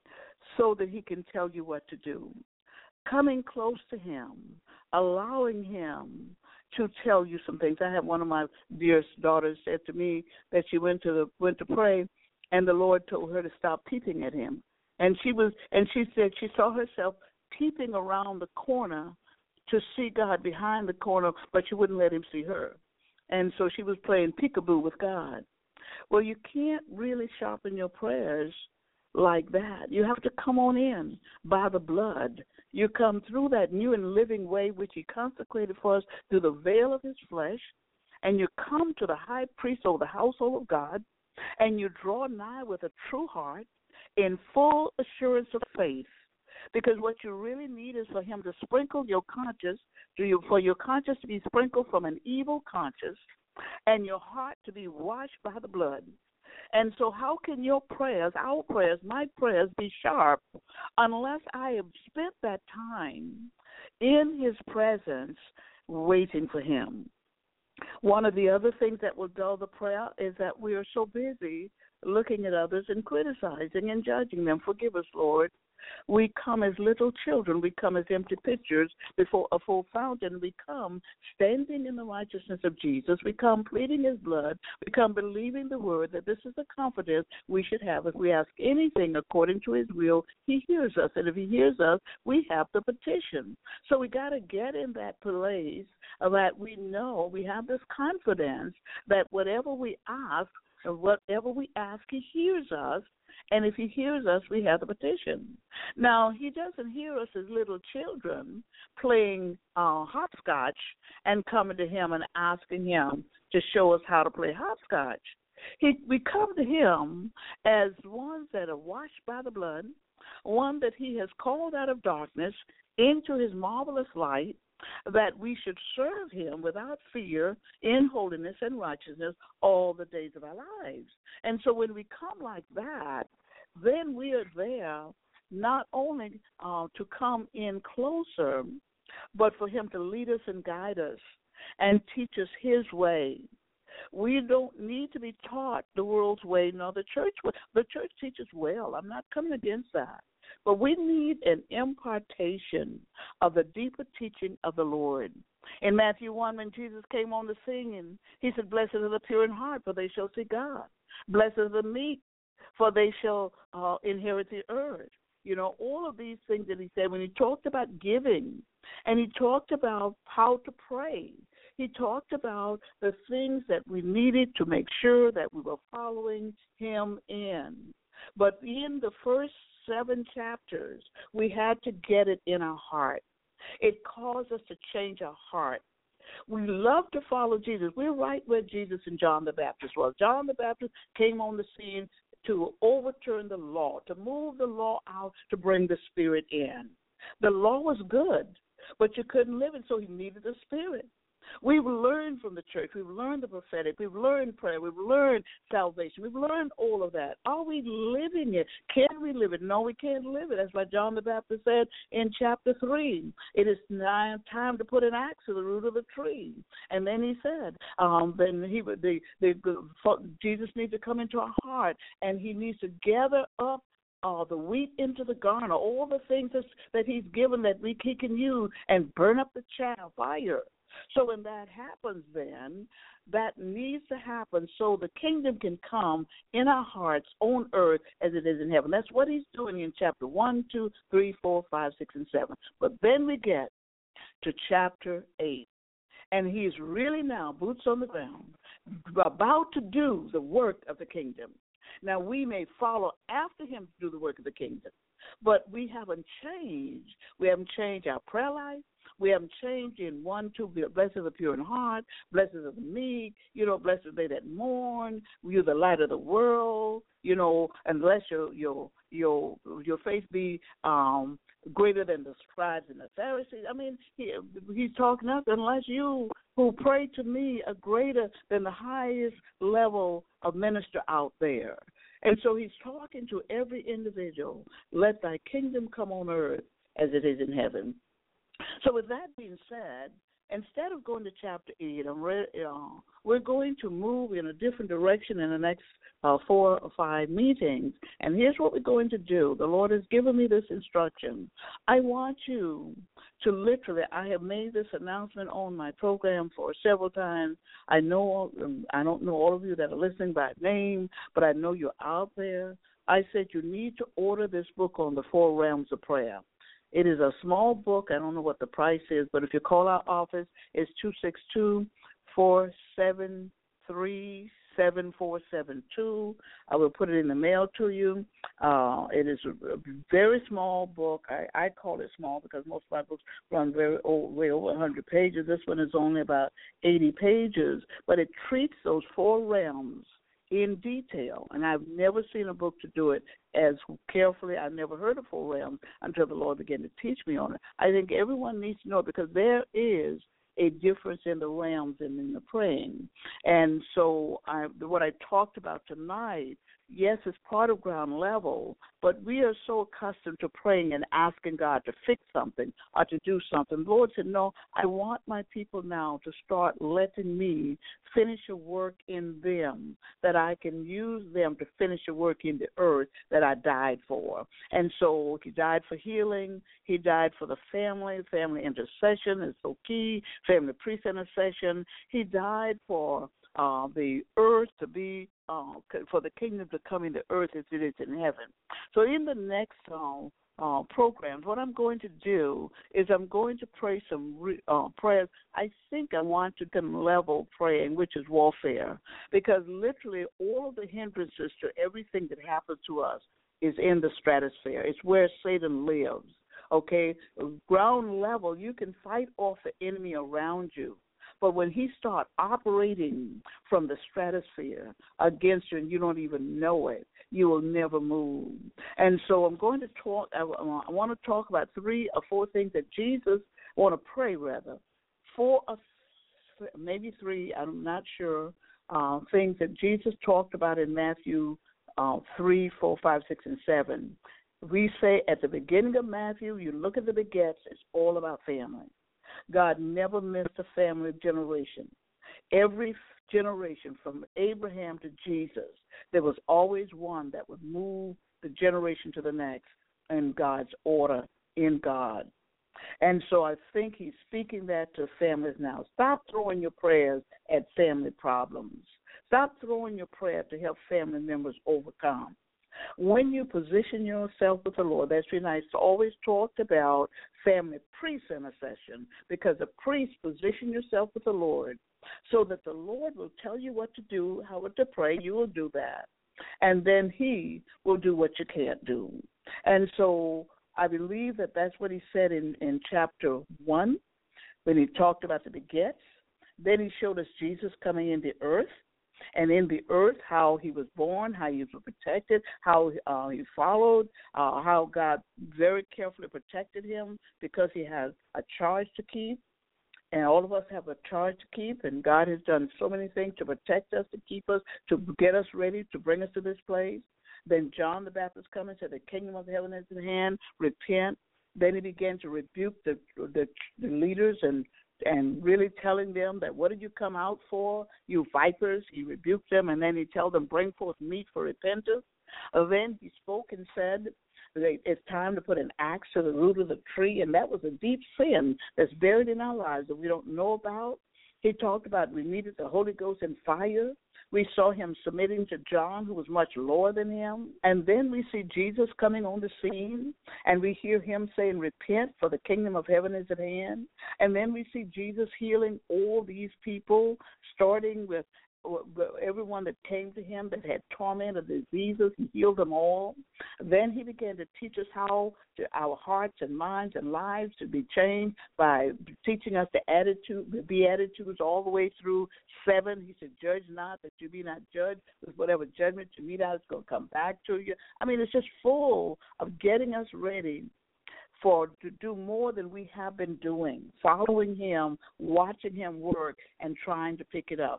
so that he can tell you what to do, coming close to him, allowing him to tell you some things. I have one of my dearest daughters said to me that she went to the, went to pray, and the Lord told her to stop peeping at him. And she was, and she said she saw herself peeping around the corner to see God behind the corner, but she wouldn't let him see her. And so she was playing peekaboo with God. Well, you can't really sharpen your prayers like that. You have to come on in by the blood. You come through that new and living way which he consecrated for us through the veil of his flesh, and you come to the high priest over the household of God, and you draw nigh with a true heart in full assurance of faith. Because what you really need is for him to sprinkle your conscience, for your conscience to be sprinkled from an evil conscience, and your heart to be washed by the blood. And so how can your prayers, our prayers, my prayers be sharp unless I have spent that time in his presence waiting for him? One of the other things that will dull the prayer is that we are so busy looking at others and criticizing and judging them. Forgive us, Lord. We come as little children. We come as empty pitchers before a full fountain. We come standing in the righteousness of Jesus. We come pleading his blood. We come believing the word that this is the confidence we should have. If we ask anything according to his will, he hears us. And if he hears us, we have the petition. So we got to get in that place that we know, we have this confidence that whatever we ask, or whatever we ask, he hears us. And if he hears us, we have the petition. Now, he doesn't hear us as little children playing uh, hopscotch and coming to him and asking him to show us how to play hopscotch. He, we come to him as ones that are washed by the blood, one that he has called out of darkness into his marvelous light, that we should serve him without fear in holiness and righteousness all the days of our lives. And so when we come like that, then we are there not only uh, to come in closer, but for him to lead us and guide us and teach us his way. We don't need to be taught the world's way, nor the church way. The church teaches well. I'm not coming against that. But we need an impartation of the deeper teaching of the Lord. In Matthew one, when Jesus came on the scene, he said, "Blessed are the pure in heart, for they shall see God. Blessed are the meek, for they shall uh, inherit the earth." You know, all of these things that he said when he talked about giving, and he talked about how to pray. He talked about the things that we needed to make sure that we were following him in. But in the first seven chapters, we had to get it in our heart. It caused us to change our heart. We love to follow Jesus. We're right where Jesus and John the Baptist was. John the Baptist came on the scene to overturn the law, to move the law out, to bring the Spirit in. The law was good, but you couldn't live it, so he needed the Spirit. We've learned from the church. We've learned the prophetic. We've learned prayer. We've learned salvation. We've learned all of that. Are we living it? Can we live it? No, we can't live it. That's why John the Baptist said in chapter three, it is now time to put an axe to the root of the tree. And then he said, um, then he would, the, the, the, Jesus needs to come into our heart, and he needs to gather up Uh, the wheat into the garner, all the things that's, that he's given that we he can use, and burn up the chaff, fire. So when that happens, then that needs to happen so the kingdom can come in our hearts on earth as it is in heaven. That's what he's doing in chapter one, two, three, four, five, six, and seven. But then we get to chapter eight, and he's really now, boots on the ground, about to do the work of the kingdom. Now, we may follow after him to do the work of the kingdom, but we haven't changed. We haven't changed our prayer life. We haven't changed in one, two, blessed are the pure in heart, blessed are the meek, you know, blessed are they that mourn, you're the light of the world, you know, unless your your your your faith be um, greater than the scribes and the Pharisees. I mean, he, he's talking up, unless you who pray to me are greater than the highest level of minister out there. And so he's talking to every individual, let thy kingdom come on earth as it is in heaven. So with that being said, instead of going to chapter eight, I'm ready, uh, we're going to move in a different direction in the next uh, four or five meetings. And here's what we're going to do. The Lord has given me this instruction. I want you to literally, I have made this announcement on my program for several times. I know, I don't know all of you that are listening by name, but I know you're out there. I said you need to order this book on the four realms of prayer. It is a small book. I don't know what the price is, but if you call our office, it's two six two, four seven three, seven four seven two. I will put it in the mail to you. Uh, it is a very small book. I, I call it small because most of my books run very old, way over one hundred pages. This one is only about eighty pages, but it treats those four realms in detail, and I've never seen a book to do it as carefully. I've never heard of four realms until the Lord began to teach me on it. I think everyone needs to know it because there is a difference in the realms and in the praying. And so I, what I talked about tonight, yes, it's part of ground level, but we are so accustomed to praying and asking God to fix something or to do something. The Lord said, no, I want my people now to start letting me finish a work in them, that I can use them to finish a work in the earth that I died for. And so he died for healing. He died for the family. Family intercession is so key. Family priest intercession. He died for Uh, the earth to be, uh, for the kingdom to come into earth as it is in heaven. So in the next uh, uh, programs, what I'm going to do is I'm going to pray some re- uh, prayers. I think I want to come level praying, which is warfare, because literally all of the hindrances to everything that happens to us is in the stratosphere. It's where Satan lives, okay? Ground level, you can fight off the enemy around you. But when he starts operating from the stratosphere against you and you don't even know it, you will never move. And so I'm going to talk, I, I want to talk about three or four things that Jesus I want to pray, rather, for a, maybe three, I'm not sure, uh, things that Jesus talked about in Matthew uh, three, four, five, six, and seven. We say at the beginning of Matthew, you look at the begets, it's all about family. God never missed a family generation. Every generation from Abraham to Jesus, there was always one that would move the generation to the next in God's order, in God. And so I think he's speaking that to families now. Stop throwing your prayers at family problems. Stop throwing your prayer to help family members overcome. When you position yourself with the Lord, that's really nice. It's always talked about family priest intercession, because the priest position yourself with the Lord so that the Lord will tell you what to do, how to pray. You will do that. And then he will do what you can't do. And so I believe that that's what he said in, in chapter one when he talked about the begets. Then he showed us Jesus coming in the earth. And in the earth, how he was born, how he was protected, how uh, he followed, uh, how God very carefully protected him because he has a charge to keep. And all of us have a charge to keep, and God has done so many things to protect us, to keep us, to get us ready, to bring us to this place. Then John the Baptist came and said, the kingdom of heaven is at hand, repent. Then he began to rebuke the, the, the leaders and and really telling them that what did you come out for, you vipers? He rebuked them, and then he told them, bring forth meat for repentance. And then he spoke and said, it's time to put an axe to the root of the tree, and that was a deep sin that's buried in our lives that we don't know about. He talked about we needed the Holy Ghost and fire. We saw him submitting to John, who was much lower than him. And then we see Jesus coming on the scene, and we hear him saying, repent, for the kingdom of heaven is at hand. And then we see Jesus healing all these people, starting with everyone that came to him that had torment or diseases. He healed them all. Then he began to teach us how to, our hearts and minds and lives to be changed by teaching us the attitude, the Beatitudes all the way through seven. He said, judge not that you be not judged. With whatever judgment you meet out, it's going to come back to you. I mean, it's just full of getting us ready for to do more than we have been doing, following him, watching him work, and trying to pick it up.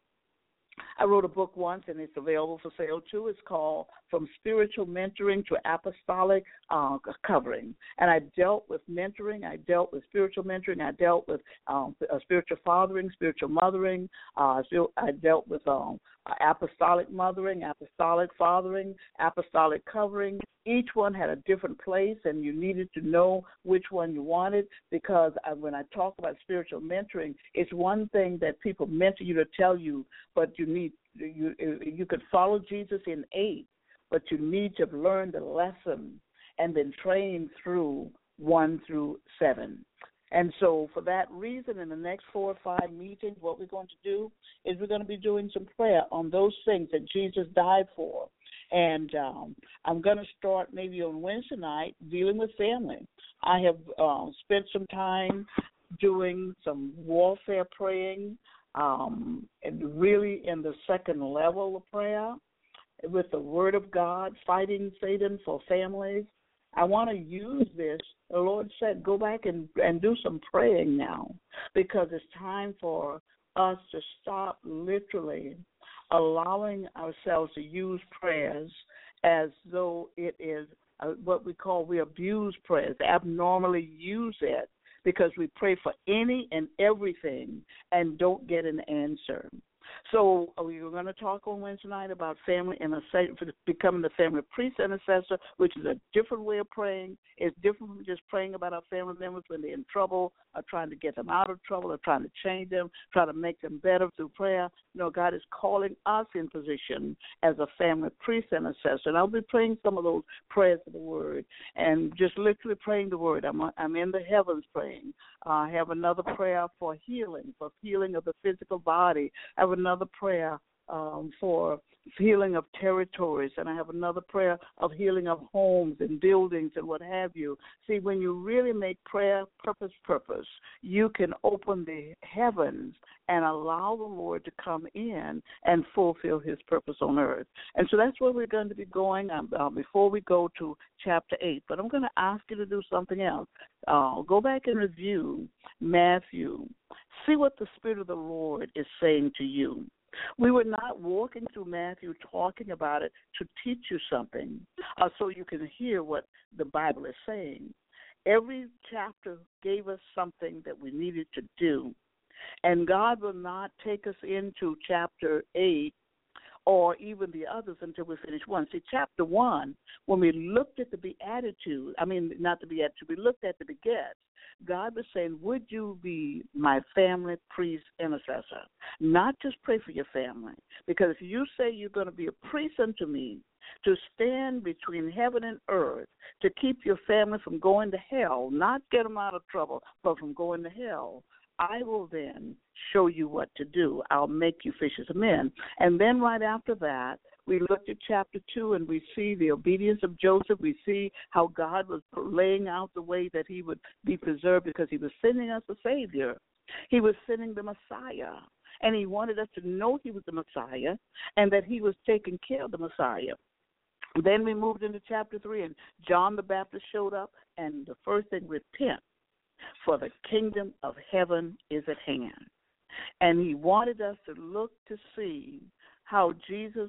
I wrote a book once, and it's available for sale, too. It's called From Spiritual Mentoring to Apostolic uh, Covering. And I dealt with mentoring. I dealt with spiritual mentoring. I dealt with um, uh, spiritual fathering, spiritual mothering. Uh, so I dealt with um, apostolic mothering, apostolic fathering, apostolic covering. Each one had a different place, and you needed to know which one you wanted, because I, when I talk about spiritual mentoring, it's one thing that people mentor you to tell you, but you need you you could follow Jesus in eight, but you need to learn the lesson and then train through one through seven. And so for that reason, in the next four or five meetings, what we're going to do is we're going to be doing some prayer on those things that Jesus died for. And um, I'm going to start maybe on Wednesday night dealing with family. I have uh, spent some time doing some warfare praying, um, and really in the second level of prayer with the Word of God, fighting Satan for families. I want to use this. The Lord said, go back and, and do some praying now, because it's time for us to stop literally allowing ourselves to use prayers as though it is uh, what we call, we abuse prayers, abnormally use it, because we pray for any and everything and don't get an answer. So we were going to talk on Wednesday night about family intercession, becoming the family priest intercessor, which is a different way of praying. It's different from just praying about our family members when they're in trouble, or trying to get them out of trouble, or trying to change them, trying to make them better through prayer. No, God is calling us in position as a family priest intercessor. And I'll be praying some of those prayers of the Word, and just literally praying the Word. I'm, I'm in the heavens praying. Uh, I have another prayer for healing, for healing of the physical body. I have another prayer um, for healing of territories, and I have another prayer of healing of homes and buildings and what have you. See, when you really make prayer purpose, purpose, you can open the heavens and allow the Lord to come in and fulfill his purpose on earth. And so that's where we're going to be going um, uh, before we go to chapter eight. But I'm going to ask you to do something else. Uh, go back and review Matthew. See what the Spirit of the Lord is saying to you. We were not walking through Matthew talking about it to teach you something uh, so you can hear what the Bible is saying. Every chapter gave us something that we needed to do. And God will not take us into chapter eight or even the others until we finish one. See, chapter one, when we looked at the Beatitude, I mean, not the Beatitude, we looked at the begets, God was saying, would you be my family priest intercessor? Not just pray for your family. Because if you say you're going to be a priest unto me, to stand between heaven and earth, to keep your family from going to hell, not get them out of trouble, but from going to hell, I will then show you what to do. I'll make you fishers of men. And then right after that, we looked at chapter two, and we see the obedience of Joseph. We see how God was laying out the way that he would be preserved because he was sending us a Savior. He was sending the Messiah, and he wanted us to know he was the Messiah and that he was taking care of the Messiah. Then we moved into chapter three, and John the Baptist showed up, and the first thing, repent, for the kingdom of heaven is at hand. And he wanted us to look to see how Jesus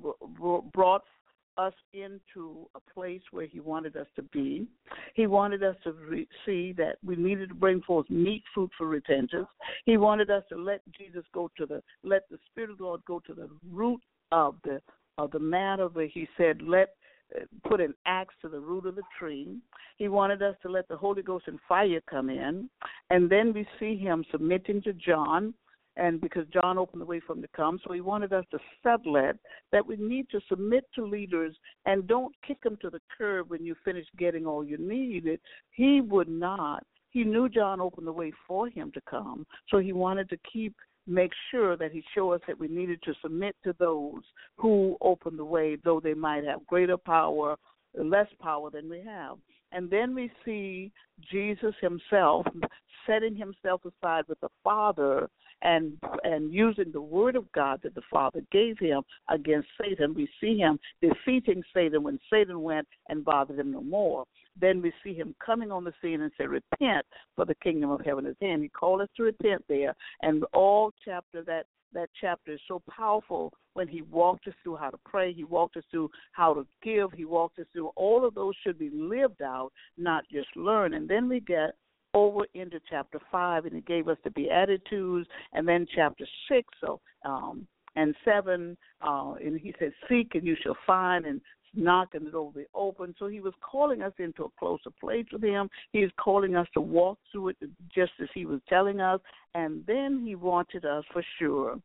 brought us into a place where he wanted us to be. He wanted us to re- see that we needed to bring forth meat fruit for repentance. He wanted us to let Jesus go to the, let the Spirit of the Lord go to the root of the of the matter, where he said, let put an axe to the root of the tree. He wanted us to let the Holy Ghost and fire come in. And then we see him submitting to John, and because John opened the way for him to come, so he wanted us to settle it, that we need to submit to leaders and don't kick them to the curb when you finish getting all you needed. He would not. He knew John opened the way for him to come, so he wanted to keep make sure that he showed us that we needed to submit to those who open the way, though they might have greater power, less power than we have. And then we see Jesus himself setting himself aside with the Father and and using the word of God that the Father gave him against Satan. We see him defeating Satan when Satan went and bothered him no more. Then we see him coming on the scene and say, repent, for the kingdom of heaven is at hand. He called us to repent there. And all chapter that that chapter is so powerful when he walked us through how to pray. He walked us through how to give. He walked us through all of those should be lived out, not just learned. And then we get over into chapter five, and he gave us the Beatitudes, and then chapter six so um, and seven, uh, and he said, seek and you shall find, and knock and the door will be open. So he was calling us into a closer place with him. He is calling us to walk through it just as he was telling us. And then he wanted us for sure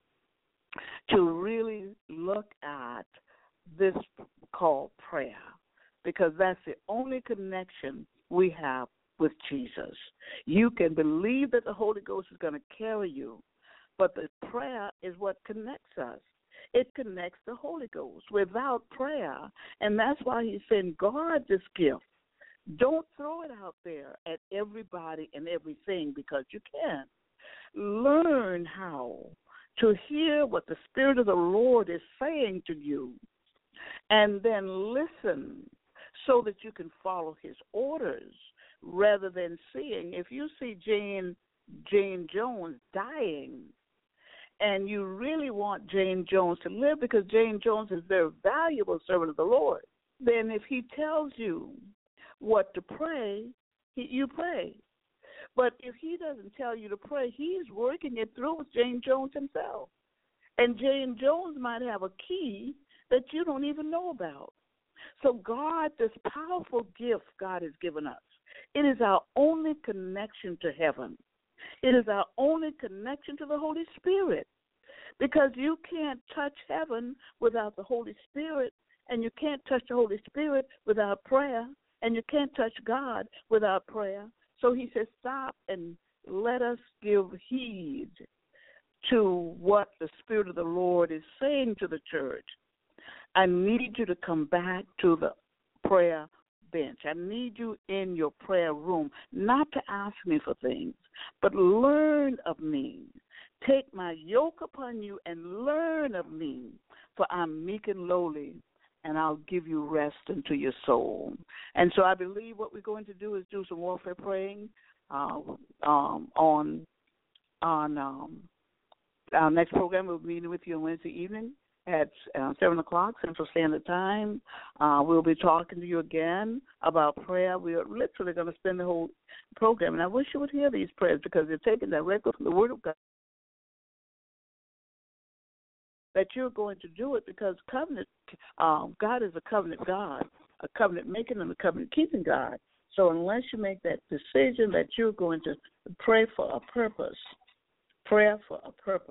to really look at this called prayer, because that's the only connection we have with Jesus. You can believe that the Holy Ghost is going to carry you, but the prayer is what connects us. It connects the Holy Ghost without prayer. And that's why he's saying, guard this gift. Don't throw it out there at everybody and everything, because you can. Learn how to hear what the Spirit of the Lord is saying to you, and then listen so that you can follow his orders rather than seeing. If you see Jane, Jane Jones dying, and you really want Jane Jones to live because Jane Jones is a very valuable servant of the Lord, then if he tells you what to pray, he, you pray. But if he doesn't tell you to pray, he's working it through with Jane Jones himself. And Jane Jones might have a key that you don't even know about. So God, this powerful gift God has given us, it is our only connection to heaven. It is our only connection to the Holy Spirit, because you can't touch heaven without the Holy Spirit, and you can't touch the Holy Spirit without prayer, and you can't touch God without prayer. So he says, stop and let us give heed to what the Spirit of the Lord is saying to the church. I need you to come back to the prayer bench. I need you in your prayer room, not to ask me for things, but learn of me. Take my yoke upon you and learn of me, for I'm meek and lowly, and I'll give you rest unto your soul. And so I believe what we're going to do is do some warfare praying uh, um, on on um, our next program. We'll be meeting with you on Wednesday evening at uh, seven o'clock Central Standard Time. Uh, we'll be talking to you again about prayer. We are literally going to spend the whole program, and I wish you would hear these prayers because they're taken directly from the Word of God. That you're going to do it because covenant, um, God is a covenant God, a covenant making and a covenant keeping God. So unless you make that decision that you're going to pray for a purpose, prayer for a purpose,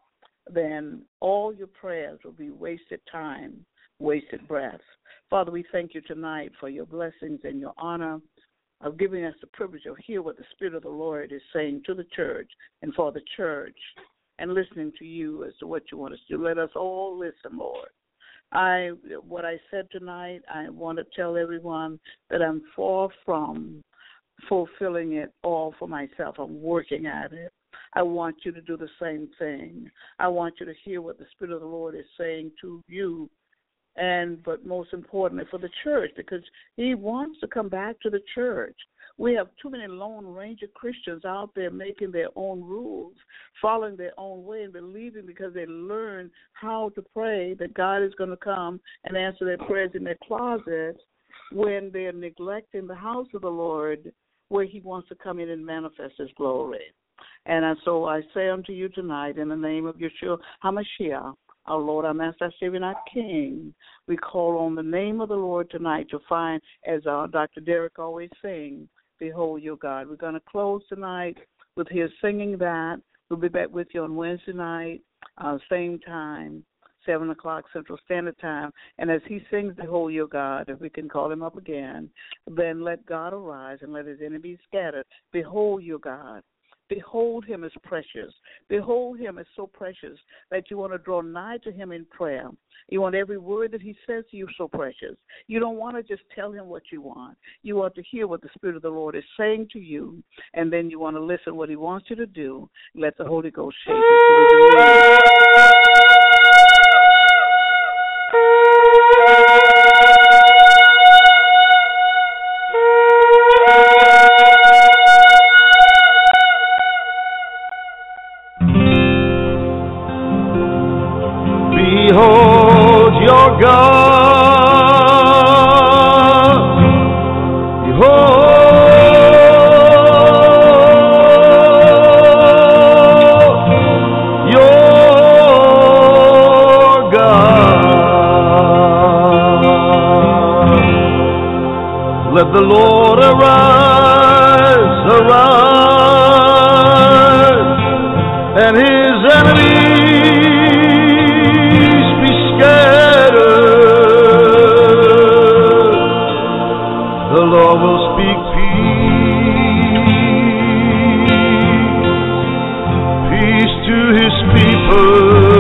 then all your prayers will be wasted time, wasted breath. Father, we thank you tonight for your blessings and your honor of giving us the privilege of hear what the Spirit of the Lord is saying to the church and for the church, and listening to you as to what you want us to do. Let us all listen, Lord. I, what I said tonight, I want to tell everyone that I'm far from fulfilling it all for myself. I'm working at it. I want you to do the same thing. I want you to hear what the Spirit of the Lord is saying to you, and but most importantly for the church, because he wants to come back to the church. We have too many Lone Ranger Christians out there making their own rules, following their own way, and believing because they learn how to pray that God is going to come and answer their prayers in their closets when they're neglecting the house of the Lord where he wants to come in and manifest his glory. And so I say unto you tonight, in the name of Yeshua HaMashiach, our Lord, our Master, our Savior, and our King, we call on the name of the Lord tonight to find, as our Doctor Derek always sings, behold your God. We're going to close tonight with his singing that. We'll be back with you on Wednesday night, uh, same time, seven o'clock Central Standard Time. And as he sings, behold your God, if we can call him up again, then let God arise and let his enemies scatter. Behold your God. Behold him as precious. Behold him as so precious that you want to draw nigh to him in prayer. You want every word that he says to you so precious. You don't want to just tell him what you want. You want to hear what the Spirit of the Lord is saying to you, and then you want to listen what he wants you to do. Let the Holy Ghost shape it. Behold your God. Behold your God. Let the Lord arise, arise, and his enemies the Lord will speak peace, peace to his people.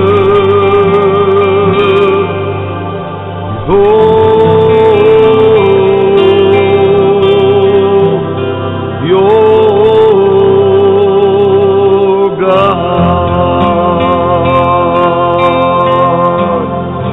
Behold your God.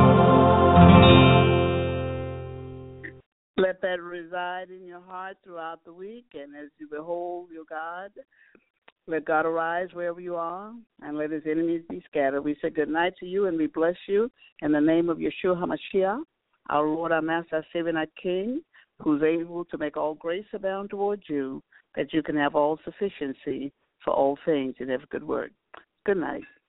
Let that reside in your heart throughout the week, and as you behold your God, let God arise wherever you are, and let his enemies be scattered. We say good night to you, and we bless you in the name of Yeshua HaMashiach, our Lord, our Master, our Savior, and our King, who's able to make all grace abound towards you, that you can have all sufficiency for all things and every good work. Good night.